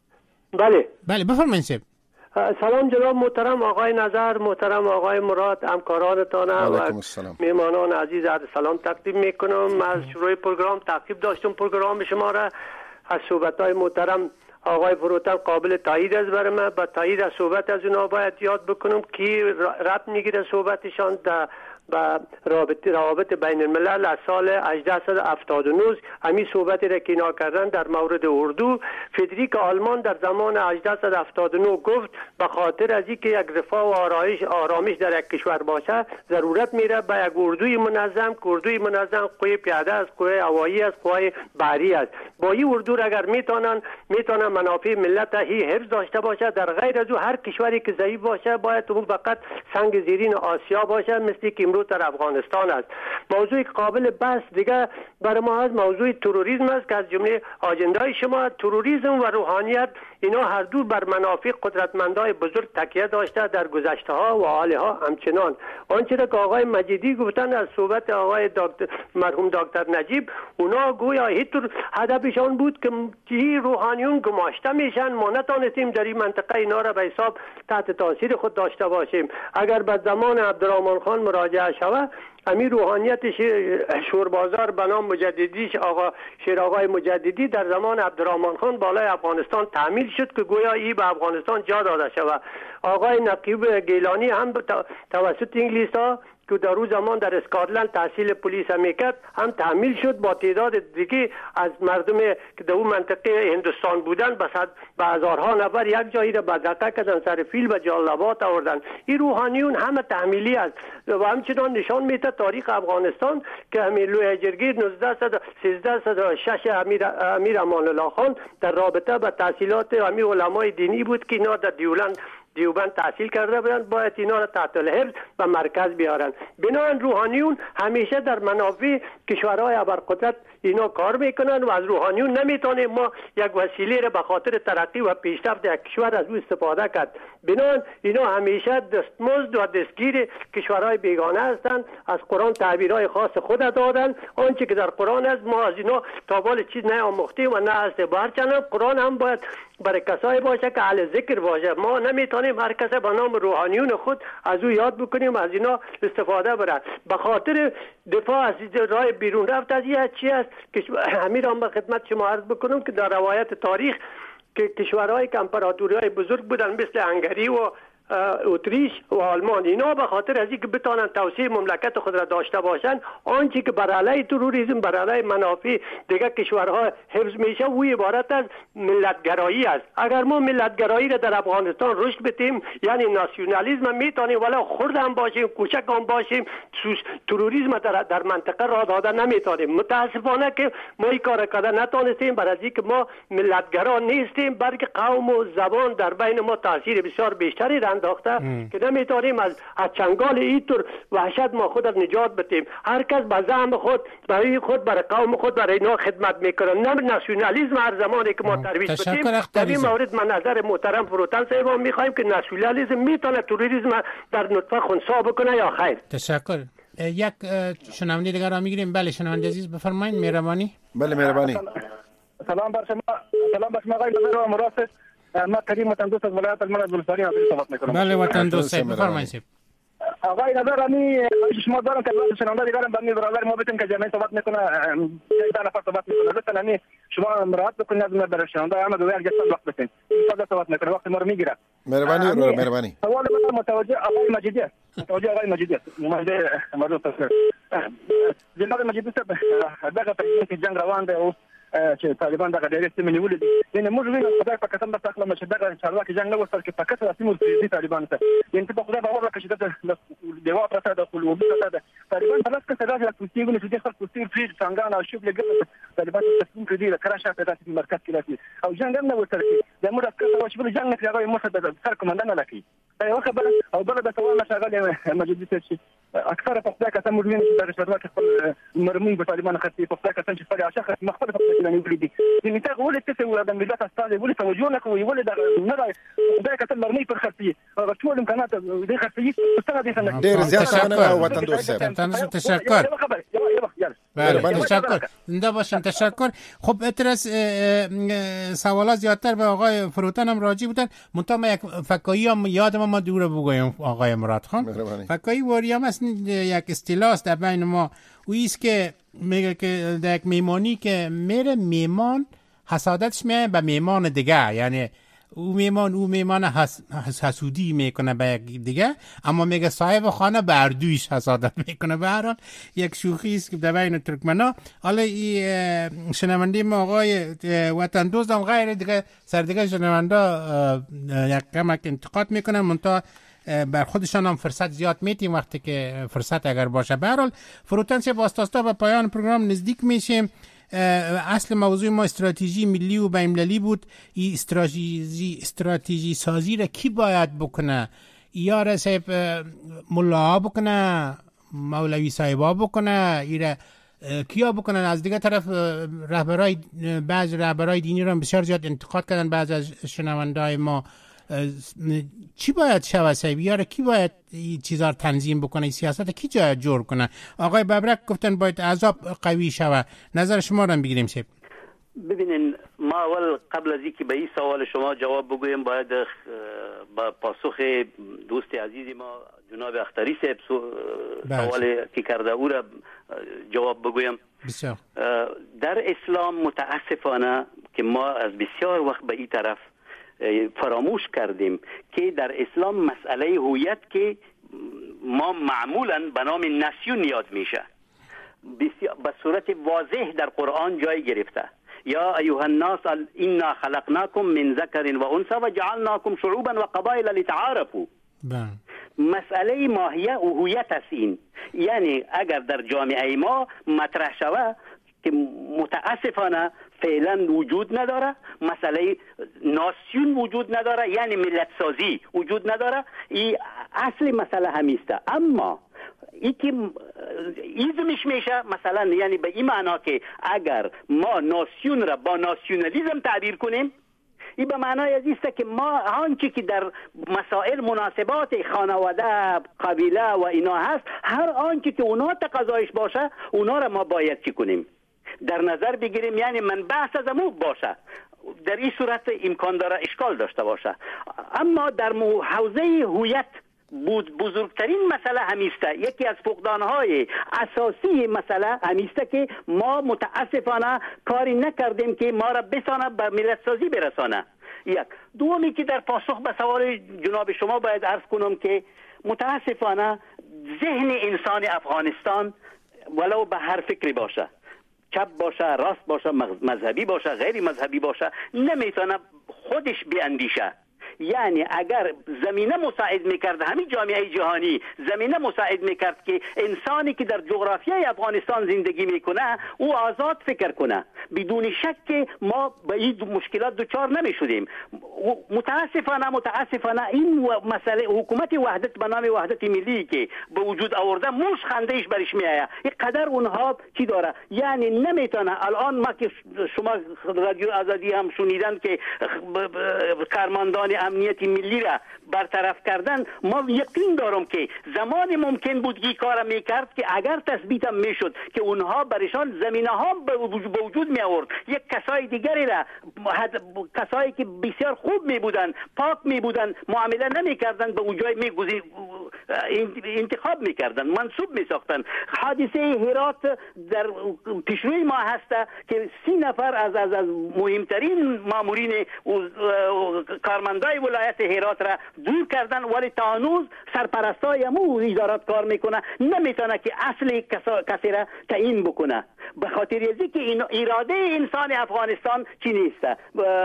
بله بله بفرمایید سیم. سلام جناب محترم آقای نظر، محترم آقای مراد، همکارانتان و میهمانان عزیز عرض سلام تقدیم میکنم. از شروع پروگرام تعقیب داشتم پروگرام شما را. از صحبت‌های محترم آقای فروتن قابل تایید است برای من. با تایید از صحبت از اونا باید یاد بکنم که ربط میگیره صحبتشان در با رابطه روابط بین الملل از سال هجده هفتاد و نه. همین صحبتی را که اینا کردن در مورد اردو، فدریک آلمان در زمان هجده هفتاد و نه گفت به خاطر از اینکه یک رفاه و آرایش آرامش در یک کشور باشه ضرورت میره به یک اردوی منظم. که اردوی منظم قوه پیاده است، قوه هوایی است، قوه بحری است. با این اردو اگر میتونن میتونن منافع ملت هی حفظ داشته باشه. در غیر از او هر کشوری که ضعیف باشه باید اون فقط سنگ زیرین آسیا باشه، مثل که امروز در افغانستان است. موضوع قابل بحث دیگه برای ما از موضوع تروریسم است که از جمله آجندای شما تروریسم و روحانیت اینا هر دو بر منافع قدرتمندای بزرگ تکیه داشته در گذشته ها و حال ها. همچنان آنچه که آقای مجیدی گفتن از صحبت آقای دکتر مرحوم دکتر نجیب، اونا گویا هیتر هدفشان بود که چی روحانیون گماشته میشن. ما نتونستیم در این منطقه اینا را به حساب تحت تاثیر خود داشته باشیم. اگر به زمان عبدالرحمن خان مراجعه شود، امیر روحانیت شوربازار به نام مجددیش آقا شیر آقای مجددی در زمان عبدالرحمن خان بالای افغانستان تعمیل شد که گویا ای به افغانستان جا داده شود. آقای نقیب گیلانی هم توسط انگلیس ها که در روز زمان در اسکاتلند تحصیل پلیس میکرد هم تعمیل شد با تعداد دیگه از مردم که در اون منطقه هندوستان بودن به صد به هزارها نفر یک جایی را بدرقه کردن، سر فیل و جالبات آوردن. این روحانیون همه تعمیلی است و همچنان نشان میده تاریخ افغانستان که همین لوی جرگیر سیزده و شش امیر امیر امان الله خان در رابطه با تحصیلات همین علمای دینی بود که اینا در دیولند دیوبند تحصیل کرده بودن، باید اینا را تحت الحفظ و مرکز بیارن. بنابراین روحانیون همیشه در منافع کشورهای ابرقدرت اینا کار میکنن و از روحانیون نمیتونیم ما یک وسیله را به خاطر ترقی و پیشرفت یک کشور از او استفاده کرد. بنابراین اینا همیشه دستمزد و دستگیر کشورهای بیگانه هستند. از قرآن تعبیرهای خاص خود دادن. آنچه که در قرآن است ما از اینا تابال چیز نه آموختیم و نه است. هرچند قرآن هم باید برای کسایی باشه که اهل ذکر باشه. ما نمیتونیم هر کس به نام روحانیون خود از او یاد بکنیم از اینا استفاده برد. به خاطر دفاع از راه بیرون رفت از این چی است که همین هم به خدمت شما عرض بکنم که در روایت تاریخ که کشورهای که امپراتوری‌های بزرگ بودن مثل هنگری و اتریش و آلمان، اینا به خاطر از اینکه بتونن توسعه مملکت خود را داشته باشند، آنچه که بر علیه تروریسم بر علیه منافع دیگر کشورها حفظ میشه و عبارت از ملتگرایی است. اگر ما ملتگرایی را در افغانستان رشد بدیم یعنی ناسیونالیسم میتونیم ولی خرد هم باشیم کوچک هم باشیم تروریسم در, در منطقه را داده نمیتونیم. متاسفانه که ما این کار کرده نتونستیم برای اینکه ما ملتگرا نیستیم بلکه قوم و زبان در بین ما تاثیر بسیار بیشتری را انداخته که نمیتونیم از از چنگال اینطور وحشت ما خود از نجات بدیم. هر کس به زعم خود برای خود برای قوم خود برای اینا خدمت میکنه، نه ناسیونالیسم هر زمانی که ما ترویج بدیم. در این مورد من نظر محترم فروتن صاحب میخوایم که ناسیونالیسم میتونه تروریسم در نطفه خنثی بکنه یا خیر. تشکر. یک شنونده دیگر را میگیریم. بله شنونده عزیز بفرمایید. مهربانی. بله مهربانی. سلام بر شما. سلام بر شما آقای نظر و مراسل. ما کریم وطن دوست از ولایت الملک بلوچستان عزیز صحبت میکنم. بله وطن دوست بفرمایید. آقای نظر امی شما دارم که شنونده دیگرم با می برادر ما بتیم که جمعی صحبت میکنه یک نفر صحبت میکنه لطفا امی شما مراعات بکنید از من برای شنونده اما دو یک جلسه وقت بتین صحبت صحبت میکنه وقت ما رو میگیره. مهربانی رو مهربانی. سوال من متوجه آقای مجیدی است. متوجه آقای مجیدی است. نماینده مجلس است. جناب مجیدی صاحب دغه په جنگ روان دی او چې طالبان دغه ډېرې سیمې نیولې دي. یعنې موږ وینو خدای په قسم درته اخلم چې دغه چارواکي جنګ نه وستل چې په کسر سیمو پرېږدي طالبانو ته. یعنې ته په خدای باور وکړه چې دلته دیوا پرته ده، خلوبي پرته ده. طالبان په لاس کسه داسې کورسي ونیسي چې دې خلک کورسي پرېږدي، ټانګان او شوبلې ګرځي طالبان ته تسلیم کړي د کره شاته داسې مرکز کې راسي او جنګ هم نه ورسره کوي. د موږ عسکر ته وایي چې بل جنګ نه کړي هغه یې موږ ته د سر قمندان نه لکوي. دا یوه خبره. او بله د سوال نه ښاغلی مجیدي صاحب چې اکثره په خدای قسم موږ وینو چې دغه چارواکي خپل مرمۍ په طالبانو خرڅوي. په خدای قسم چې خپلې عاشق خرڅوي خپله په خدای کې نیولي دي. یعنې ته ولې څه د ملت استازی ولې توجه نه کوي؟ ولې دغه نه دی خدای قسم مرمۍ پر خرڅوي هغه ټول امکانات دې خرڅوي څنګه دې څنګه ډېر زیات مننه وطن دوست صاحب. تشکر. بله تشکر. زنده باشین. تشکر. خب اعتراض سوالات زیادتر به آقای فروتن هم راجع بودن. منتها ما یک فکایی هم یادم ما دوره بگویم آقای مراد خان. فکایی واریام است یک اصطلاح است در بین ما. او است که میگه که در یک میمانی که میره میمان حسادتش میاد به میمان دیگه، یعنی او میمان او میمان حس... حسودی میکنه به یک دیگه، اما میگه صاحب خانه به اردویش حسادت میکنه. به هر حال یک شوخی است که در بین ترکمنا. حالا این شنونده ما آقای وطن دوست هم غیر دیگه سر دیگه شنونده یک کمک انتقاد میکنه، منتها بر خودشان هم فرصت زیاد میتیم وقتی که فرصت اگر باشه. به هر حال فروتن صاحب واسطاستا به پایان پروگرام نزدیک میشیم. اصل موضوع ما استراتژی ملی و بین‌المللی بود. این استراتژی استراتژی سازی را کی باید بکنه؟ یا صاحب ملا بکنه، مولوی صاحبا بکنه، ایره کیا بکنن؟ از دیگه طرف رهبرای بعض رهبرای دینی را بسیار زیاد انتقاد کردن. بعض از شنونده‌های ما چی باید شود صاحب؟ یاره کی باید این چیزا رو تنظیم بکنه؟ سیاست کی جای جور کنه؟ آقای ببرک گفتن باید عذاب قوی شود. نظر شما رو بگیریم صاحب. ببینین ما اول قبل از اینکه به این سوال شما جواب بگویم باید با پاسخ دوست عزیزی ما جناب اختری صاحب سوالی که کرده او را جواب بگویم. بسیار. در اسلام متاسفانه که ما از بسیار وقت به این طرف فراموش کردیم که در اسلام مسئله هویت که ما معمولا به نام ناسیون یاد میشه به صورت واضح در قرآن جای گرفته. یا ایها الناس انا خلقناکم من ذکر و انثی و جعلناکم شعوبا و قبایل لتعارفوا. مسئله ماهیه و هویت است این. یعنی اگر در جامعه ما مطرح شود که متاسفانه فعلا وجود نداره، مسئله ناسیون وجود نداره، یعنی ملت سازی وجود نداره. این اصل مسئله همیسته. اما ای که ایزمش میشه مثلا، یعنی به این معنا که اگر ما ناسیون را با ناسیونالیزم تعبیر کنیم، این به معنای است که ما آنچه که در مسائل مناسبات خانواده قبیله و اینا هست، هر آنچه که اونا تقاضایش باشه اونا را ما باید چی کنیم در نظر بگیریم، یعنی من بحث از امو باشه. در این صورت امکان داره اشکال داشته باشه. اما در حوزه هویت بود بزرگترین مسئله همیسته. یکی از فقدانهای اساسی مسئله همیسته که ما متاسفانه کاری نکردیم که ما را بسانه به ملت سازی برسانه. یک دومی که در پاسخ به سوال جناب شما باید عرض کنم که متاسفانه ذهن انسان افغانستان ولو به هر فکری باشه، چپ باشه، راست باشه، مذهبی باشه، غیر مذهبی باشه، نمیتونه خودش بیاندیشه. یعنی اگر زمینه مساعد میکرد، همین جامعه جهانی زمینه مساعد میکرد که انسانی که در جغرافیای افغانستان زندگی میکنه او آزاد فکر کنه، بدون شک که ما به این مشکلات دچار نمیشدیم. متاسفانه متاسفانه این مسئله حکومت وحدت به نام وحدت ملی که به وجود آورده موش خندهش برش میآید. اینقدر اونها چی داره، یعنی نمیتونه. الان ما که شما رادیو آزادی هم شنیدن که کارمندان امنیت ملی را برطرف کردن، ما یقین دارم که زمان ممکن بود که کار میکرد که اگر تثبیت هم میشد که اونها برشان زمینه ها به وجود می آورد، یک کسای دیگری را، کسایی که بسیار خوب می بودن، پاک می بودن، معامله نمی کردن، به اون جای می گذی انتخاب می کردن، منصوب می ساختن. حادثه هرات در پیشروی ما هست که سی نفر از از, از مهمترین مامورین کارمندای ولایت هرات را دور کردن، ولی تا هنوز سرپرستای مو ادارات کار میکنه، نمیتونه که اصل کسی را تعیین بکنه، به خاطر ازی که این اراده انسان افغانستان چی نیسته،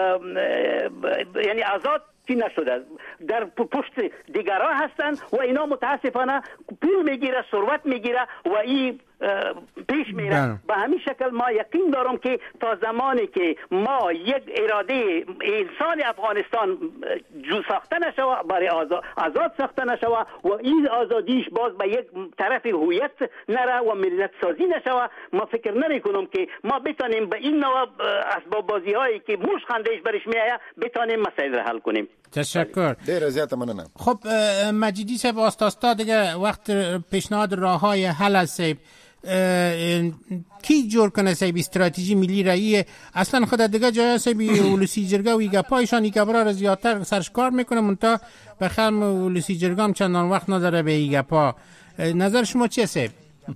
یعنی آزاد چی نشده، در پشت دیگرها هستن و اینا متاسفانه پول میگیره، ثروت میگیره و این پیش میره. به همین شکل ما یقین دارم که تا زمانی که ما یک اراده انسان افغانستان جو ساخته نشوه، برای آزاد, آزاد ساخته نشوه و این آزادیش باز به یک طرف هویت نره و ملت سازی نشوه، ما فکر نمی کنم که ما بتانیم به این نوع اسباب بازی هایی که موش خندهش برش میآید بتانیم مسائل را حل کنیم. تشکر. دیر زیاد ممنونم. خب مجیدی صاحب آستاستا دیگه وقت پیشنهاد راههای حل است. کی جور کنه سیب استراتژی ملی رایی اصلا خود دیگه جای سیب ولسی جرگه و ایگا پایشان ایگا برا زیادتر سرشکار میکنه منتا به خلم ولسی جرگه هم چندان وقت نداره به ایگا پا. نظر شما چیه سیب؟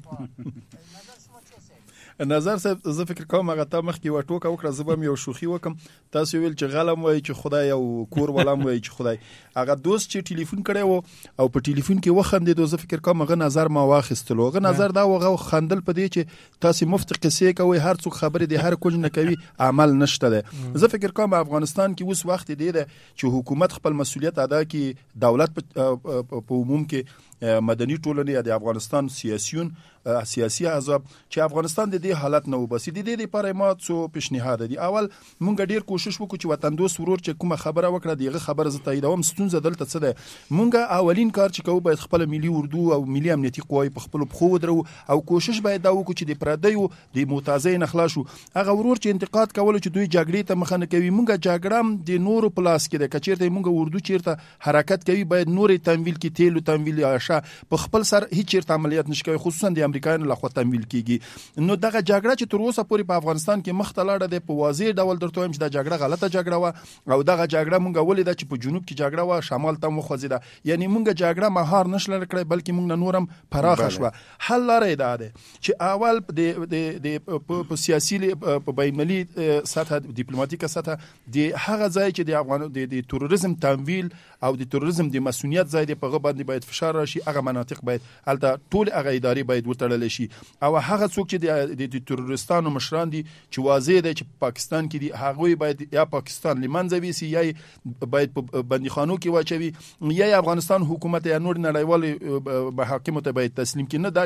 نظر صاحب زه فکر کوم هغه تا مخ کې وټوکه وکړه زبم یو شوخي وکم تاسو ویل چې غلم وای چې خدای او کور ولم وای چې خدای هغه دوست چې ټلیفون کړي وو او په ټلیفون کې وخندې دوه فکر کوم هغه نظر ما واخستلو هغه نظر دا وغه خندل په دې چې تاسو مفت قصې کوي هر څوک خبرې دي هر کوج نه کوي عمل نشته ده. زه فکر کوم افغانستان کې اوس وخت دی ده چې حکومت خپل مسولیت ادا کړي، دولت په عموم کې مدني ټولنې یا د افغانستان سیاسيون سیاسي احزاب چې افغانستان د دې حالت نه وبسي. د دې لپاره ما څو پیشنهاد دي. اول مونږ ډیر کوشش وکړو چې وطن دوست ورور چې کومه خبره وکړه دیغه خبره ز تاییدوم ستونزه دلته څه ده. مونږ اولین کار چې کوو باید خپل ملي اردو او ملي امنیتي قواوی په خپل بخو ودرو او کوشش باید دا وکړو چې د پردیو د متازې نه خلاصو. هغه ورور چې انتقاد کول چې دوی جګړې ته مخه نه کوي، مونږ جګړه د نورو پلاس کې ده. کچیرته مونږ اردو چیرته حرکت کوي باید نورې تمویل کې تیل او تمویل یا په خپل سر هیڅ چیرته عملیات نشي کوي، خصوصا د امریکایانو لخوا تمویل کیږي. نو دغه جګړه چې تر اوسه پورې په افغانستان کې مخ ته لاړه ده په واضح ډول درته وایم چې دا جګړه غلطه جګړه و او دغه جګړه مونږ ولې چې په جنوب کې جګړه و شمال ته مخوځیده، یعنی مونږ جګړه مهار نشل کړې بلکې مونږ نورم پراخه شو. حل لري دا ده چې اول د د په سیاسي په بینالمللي سطح ډیپلوماټیکه سطح د هغه ځای چې د افغان د تروریزم تمویل او د تروریزم د مسؤلیت ځای دی په غو باندې باید فشار راشي. هغه مناطق باید البته ټول هغه ادارې باید وتړل شي او هغه څوک چې د تروریستانو مشران دي چې واضح دی چې پاکستان کې دي هغه باید یا پاکستان لمنځه ویسي یا باید په بندیخانو کې واچوي یا افغانستان حکومت یا نور نړیوال محاکمو ته باید تسلیم کړي، نه دا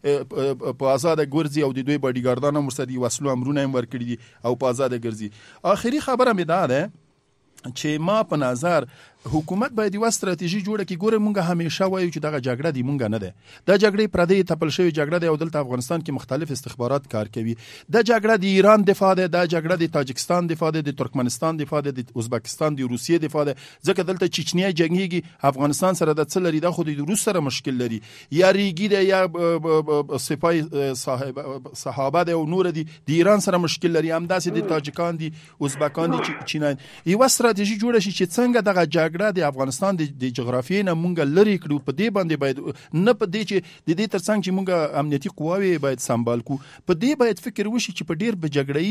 چې په آزاد ګرځي او د دوی باډیګاردانو مرسدي وسلو امرونه هم ورکړي دي او په آزاد ګرځي. اخري خبره مې دا ده چې ما په نظر حکومت باید یو استراتیژي جوړه کړي. ګوره مونږ همیشه وایو چې دغه جګړه دی مونږ نه ده، د جګړې پردې تپل شوی جګړه دی او دلته افغانستان کې مختلف استخبارات کار کوي. د جګړه د ایران دفاع ده، د جګړه د تاجکستان دفاع ده، د ترکمنستان دفاع ده، د ازبکستان د روسیې دفاع ده. ځکه دلته چچنیا جنگيږي افغانستان سره د څه لري د خو د روس سره مشکل لري، یا ریګي ده یا سپای صاحب صحابه ده او نور دي د ایران سره مشکل لري، هم داسې د تاجکان دي ازبکان دي چینایان. یو استراتیژي جوړه شي چې څنګه دغه جګړه د افغانستان د جغرافیې نه مونږ لري کړو. په دې باندې باید نه په دې چې د دې ترڅنګ چې مونږ امنیتي قواوی باید سمبال کو، په دې باید فکر وشي چې په ډیر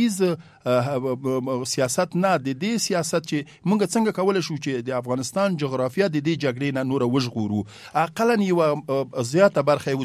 بجګړهیز سیاست نه د دې سیاست چې مونږ څنګه کولای شو چې د افغانستان جغرافیه د دې جګړې نه نور وژغورو، اقلا یو زیاته برخه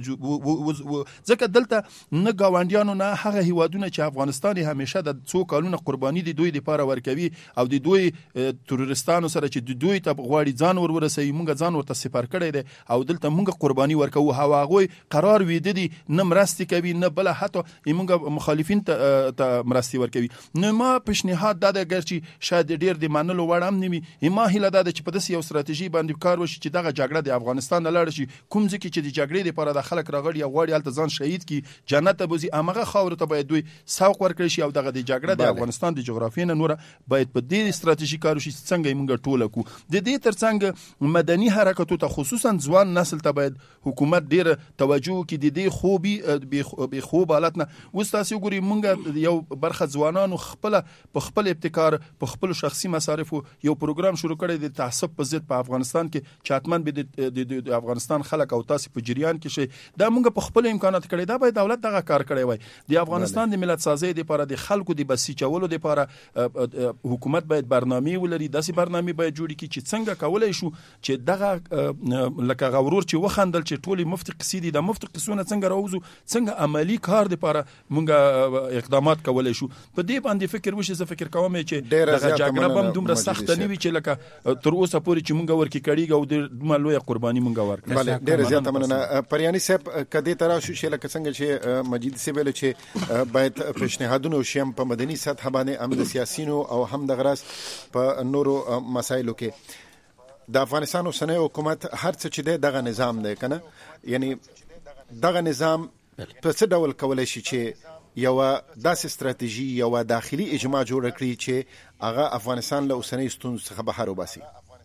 ځکه دلته نه گاونډیانو نه هغه هیوادونه چې افغانستان همیشه د څو کلونو قرباني د دوی لپاره ورکوي او د دوی تروریستانو سره چې د دوی ته غواړي ځان ور ورسوي مونږ ځان ورته سپار کړی دی او دلته مونږ قرباني ورکو هوا غوي قرار ویده دي نه مرستي کوي نه بل حتی مونږ مخالفین ته مرستي ورکوي. نو ما پیشنهاد دا د ګرچی شاید ډیر د منلو وړ هم نیمي ما هیله دا چې په داسې یو ستراتیژي باندې کار وشي چې دغه جګړه د افغانستان نه لاړ شي کوم ځکه چې د جګړې لپاره د خلک راغړي او غواړي الته ځان شهید کی جنت ته بوزي امغه خاور ته باید دوی سوق ورکړي شي او دغه د جګړه د افغانستان د جغرافیې نه نور باید په دې ستراتیژي کار وشي څنګه موږ ټوله کو د دې ترڅنګ مدني حرکتو ته خصوصا ځوان نسل ته باید حکومت ډیر توجه کوي د دې خوبي به خوب حالت نه وستاسي ګوري موږ یو برخه ځوانانو خپل په خپل ابتکار په خپل شخصي مصارف یو پروګرام شروع کړی د تعصب په ضد په افغانستان کې چاتمن به د افغانستان خلک او تاسو په جریان کې شي دا موږ په خپل امکانات کړی دا باید دولت دغه کار کړی وای د افغانستان د ملت سازي لپاره د خلکو د بسیچولو لپاره حکومت باید برنامه ولري داسې برنامه باید جوړ کړي چې څنګه کولای شو چې دغه لکه غورور چې وخندل چې ټولي مفتی قصیدې د مفتی قصونه څنګه راوځو څنګه عملی کار لپاره موږ اقدامات کولای شو په دې باندې فکر وشي زه فکر کوم چې دغه جګړه بم دومره سخت نه وي چې لکه تر اوسه پورې چې مونږ ورکی کړیږو او د مالوی قرباني مونږ ورکړو. بله ډیره زیاته مننه پریانی صاحب کدی ترا شو چې لکه څنګه چې مجید صاحب له چې باید پیشنهادونه شیم په مدني سطح باندې هم د سیاسيونو او هم د غرس په نورو مسایلو کې د افغانستان اوسنۍ حکومت هر څه چې دغه نظام دی کنه یعنی دغه نظام په څه ډول کولای شي چې یو داسې ستراتیژي یو داخلي اجماع جوړ کړي چې هغه افغانستان له اوسنۍ ستونزو څخه بهر وباسي.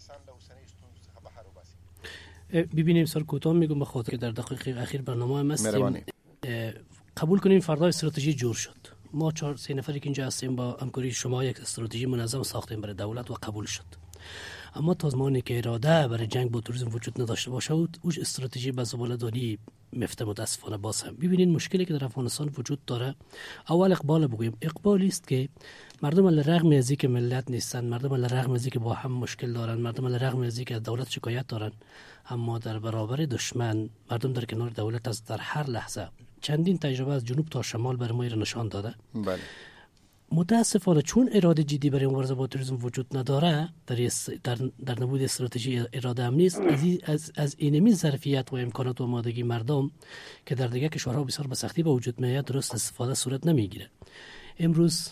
ببینیم سر کوتاه میگم به خاطر در دقایق اخیر برنامه ما هستیم قبول کنیم فردا استراتژی جور شد ما چهار سه نفری که اینجا هستیم با همکاری شما یک استراتژی منظم ساختیم برای دولت و قبول شد اما تا زمانی که اراده برای جنگ با تروریسم وجود نداشته باشه اوج استراتژی به زباله‌دانی مفته متاسفانه باز هم ببینید مشکلی که در افغانستان وجود داره اول اقبال بگویم اقبالی است که مردم علی رغم از اینکه ملت نیستن مردم علی رغم از اینکه با هم مشکل دارن مردم علی رغم از اینکه از دولت شکایت دارن اما در برابر دشمن مردم در کنار دولت از در هر لحظه چندین تجربه از جنوب تا شمال برای ما نشان داده. بله متاسفانه چون اراده جدی برای مبارزه با تروریسم وجود نداره در در, در نبود استراتژی اراده هم نیست از از, از اینمی ظرفیت و امکانات و آمادگی مردم که در دیگر کشورها بسیار به سختی به وجود میاد درست استفاده صورت نمیگیره. امروز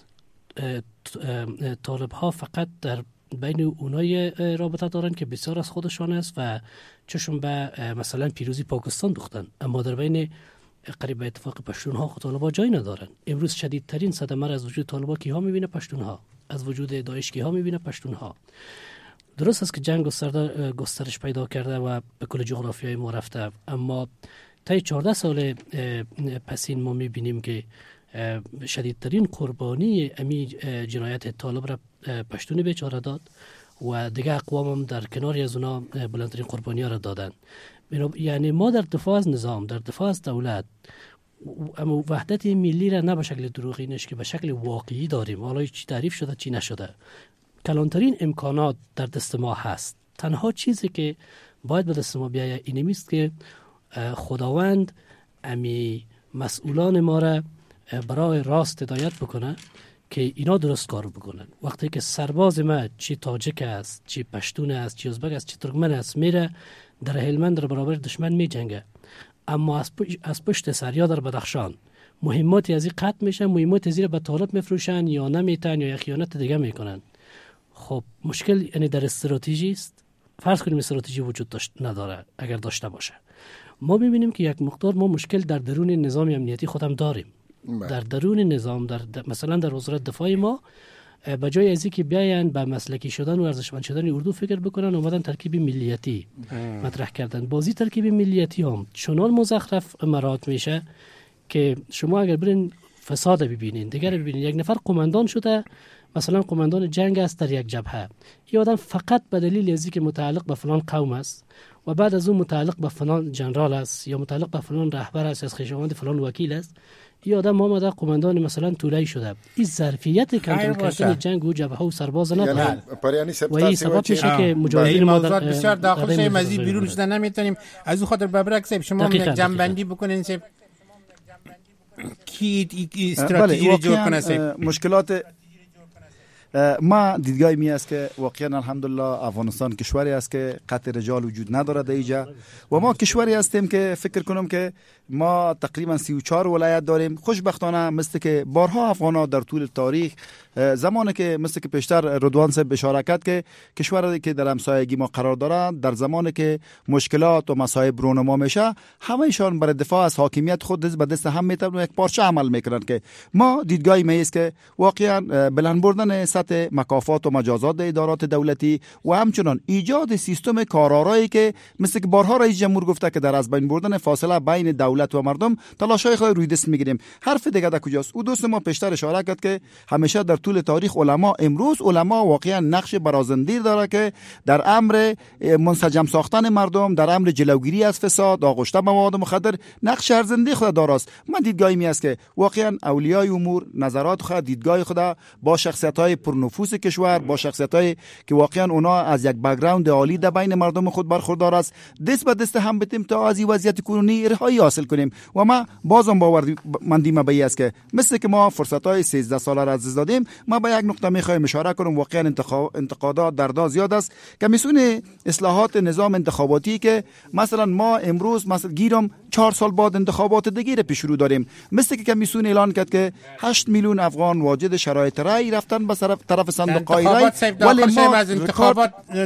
طالب ها فقط در بین اونای رابطه دارن که بسیار از خودشان است و چشم به مثلا پیروزی پاکستان دوختن اما در بین قریب به اتفاق پشتونها خود طالبا جای ندارن. امروز شدیدترین صدمه از وجود طالبا کیها میبینه پشتونها از وجود داعش کیها میبینه پشتونها. درست است که جنگ گسترش پیدا کرده و به کل جغرافیای ما رفته اما تا چهارده سال پسین ما میبینیم که شدیدترین قربانی امی جنایت طالب را پشتون بیچاره داد و دیگه اقوام هم در کناری از اونا بلندترین قربانی ها را دادن. یعنی ما در دفاع از نظام در دفاع از دولت اما وحدت ملی را نه به شکل دروغی نش که به شکل واقعی داریم. حالا چی تعریف شده چی نشده کلانترین امکانات در دست ما هست. تنها چیزی که باید به دست ما بیاید اینمی است که خداوند امی مسئولان ما را برای راست هدایت بکنه که اینا درست کار بکنن. وقتی که سرباز ما چی تاجک است چی پشتون است چی ازبک است چی ترکمن است میره در هلمند در برابر دشمن می جنگه اما از, پش... از پشت سر یا در بدخشان مهماتی از این قطع میشن مهمات از این به طالب میفروشن یا نمیتن یا خیانت دیگه میکنن. خب مشکل یعنی در استراتژی است. فرض کنیم استراتژی وجود داشت نداره اگر داشته باشه ما میبینیم که یک مقدار ما مشکل در درون نظام امنیتی خودم داریم. در درون نظام در د... مثلا در وزارت دفاع ما به جای از اینکه بیاین به مسلکی شدن و ارزشمند شدن اردو فکر بکنن اومدن ترکیب ملیتی مطرح کردن. بازی ترکیب ملیتی هم چنان مزخرف مراد میشه که شما اگر برین فساد ببینین دیگر ببینین یک نفر قماندان شده مثلا قماندان جنگ است در یک جبهه این آدم فقط به دلیل از اینکه متعلق به فلان قوم است و بعد از اون متعلق به فلان جنرال است یا متعلق به فلان رهبر است از خویشاوند فلان وکیل است این آدم آمده قماندان مثلا طولایی شده. این ظرفیت کنترل کردن جنگ و جبهه و سرباز نداره و این سبب میشه که مجاهدین ما در بسیار داخل شیم از این بیرون شدن نمیتونیم. از اون خاطر ببرک صاحب شما جنبندی بکنین صاحب کی استراتژی رو جور کنه صاحب. مشکلات ما دیدگاه می است که واقعا الحمدلله افغانستان کشوری است که قطع رجال وجود نداره در اینجا و ما کشوری هستیم که فکر کنم که ما تقریبا سی و چهار ولایت داریم. خوشبختانه مثل که بارها افغانا در طول تاریخ زمانی که مثل که پیشتر رضوان صاحب اشاره کرد که کشوری که در همسایگی ما قرار دارند در زمانی که مشکلات و مصائب رونما میشه همه ایشان برای دفاع از حاکمیت خود دست به دست هم میتونن یک پارچه عمل میکنن که ما دیدگاهی می است که واقعا بلند بردن سطح مکافات و مجازات ادارات دولتی و همچنان ایجاد سیستم کارآرایی که مثل که بارها رئیس جمهور گفته که در از بین بردن فاصله بین دولت و مردم تلاشای خود روی دست میگیریم. حرف دیگه در کجاست؟ او دوست ما پیشتر اشاره کرد که همیشه در طول تاریخ علما امروز علما واقعا نقش برازندگی داره که در امر منسجم ساختن مردم، در امر جلوگیری از فساد، آغشته مواد مخدر نقش ارزنده خود داراست. من دیدگاهی می است که واقعا اولیای امور نظرات خود دیدگاه خود با شخصیت‌های پرنفوذ کشور، با شخصیت‌های که واقعا اونا از یک بک‌گراند عالی در بین مردم خود برخوردار است، دست به دست هم بتیم تا از این وضعیت کنونی رهایی حاصل کنیم. و ما بازم باورمندی ما به است که مثل که ما فرصت‌های سیزده ساله را از دادیم، ما به یک نقطه می‌خوایم اشاره کنم. واقعا انتقادات در دا زیاد است که میسونه اصلاحات نظام انتخاباتی که مثلا ما امروز مثلا گیرم چهار سال بعد انتخابات دیگه پیش رو داریم، مثل که کمیسیون اعلان کرد که هشت میلیون افغان واجد شرایط رای رفتن به طرف صندوق‌های رای، ولی ما از انتخابات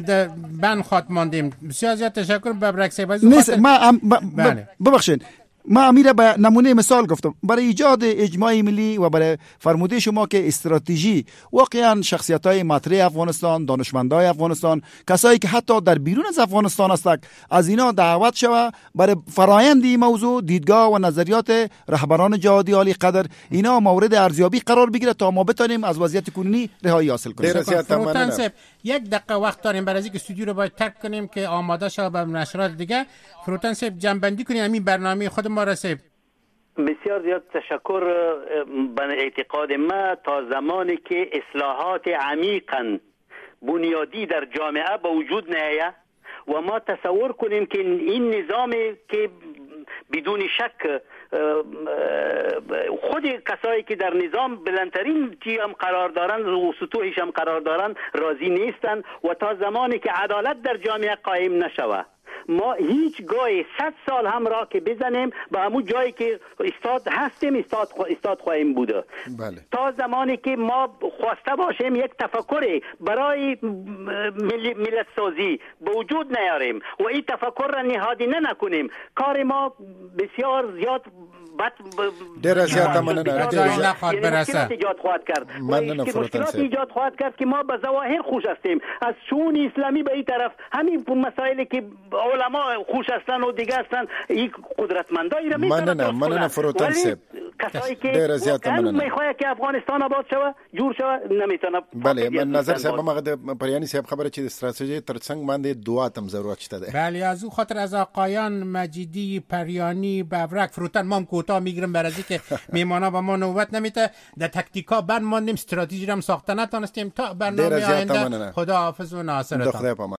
بن خاط ماندیم. بسیار زیاد تشکر ببرک صاحب. ما ببخشید ما امیر به نمونه مثال گفتم برای ایجاد اجماع ملی و برای فرموده شما که استراتژی واقعا شخصیت‌های مطرح افغانستان، دانشمندای افغانستان، کسایی که حتی در بیرون از افغانستان هستند، از اینا دعوت شوه برای فرایند این موضوع دیدگاه و نظریات رهبران جهادی عالی قدر اینا مورد ارزیابی قرار بگیره تا ما بتونیم از وضعیت کنونی رهایی حاصل کنیم. یک دقیقه وقت داریم برای اینکه استودیو رو باید ترک کنیم که آماده شه به نشرات دیگه. فروتن صاحب جنبندی کنیم همین برنامه خود ما را صاحب. بسیار زیاد تشکر. به اعتقاد ما تا زمانی که اصلاحات عمیقا بنیادی در جامعه به وجود نیاید و ما تصور کنیم که این نظام که بدون شک خود کسایی که در نظام بلندترین جی هم قرار دارند و سطوحش هم قرار دارند راضی نیستند و تا زمانی که عدالت در جامعه قائم نشود ما هیچ گاهی صد سال هم را که بزنیم به همون جایی که استاد هستیم استاد استاد خواهیم بوده. بله. تا زمانی که ما خواسته باشیم یک تفکری برای ملت سازی به وجود نیاریم و این تفکر را نهادینه نکنیم، کار ما بسیار زیاد بد در زیاد مننه مشکلات ایجاد خواهد کرد و مشکلات ایجاد خواهد کرد که ما به ظواهر خوش هستیم از شون اسلامی به این طرف همین مسائلی که علما خوش هستن و دیگه هستن این قدرتمندایی را میتونن مننه مننه فروتن صاحب کسایی که میخواد که افغانستان آباد شوه جور شوه نمیتونه. بله من نظر صاحب ما د پریانی صاحب خبره چې استراتژي ترڅنګ باندې دعا تم ضرورت شته ده. بله از او خاطر از آقایان مجیدی پریانی ببرک فروتن ما کوتاه میگیرم برای اینکه میمانا با ما نوبت نمیته در تکتیکا بند ماندیم استراتژی رو هم ساخته نتونستیم. تا برنامه آینده خدا حافظ و ناصرتان.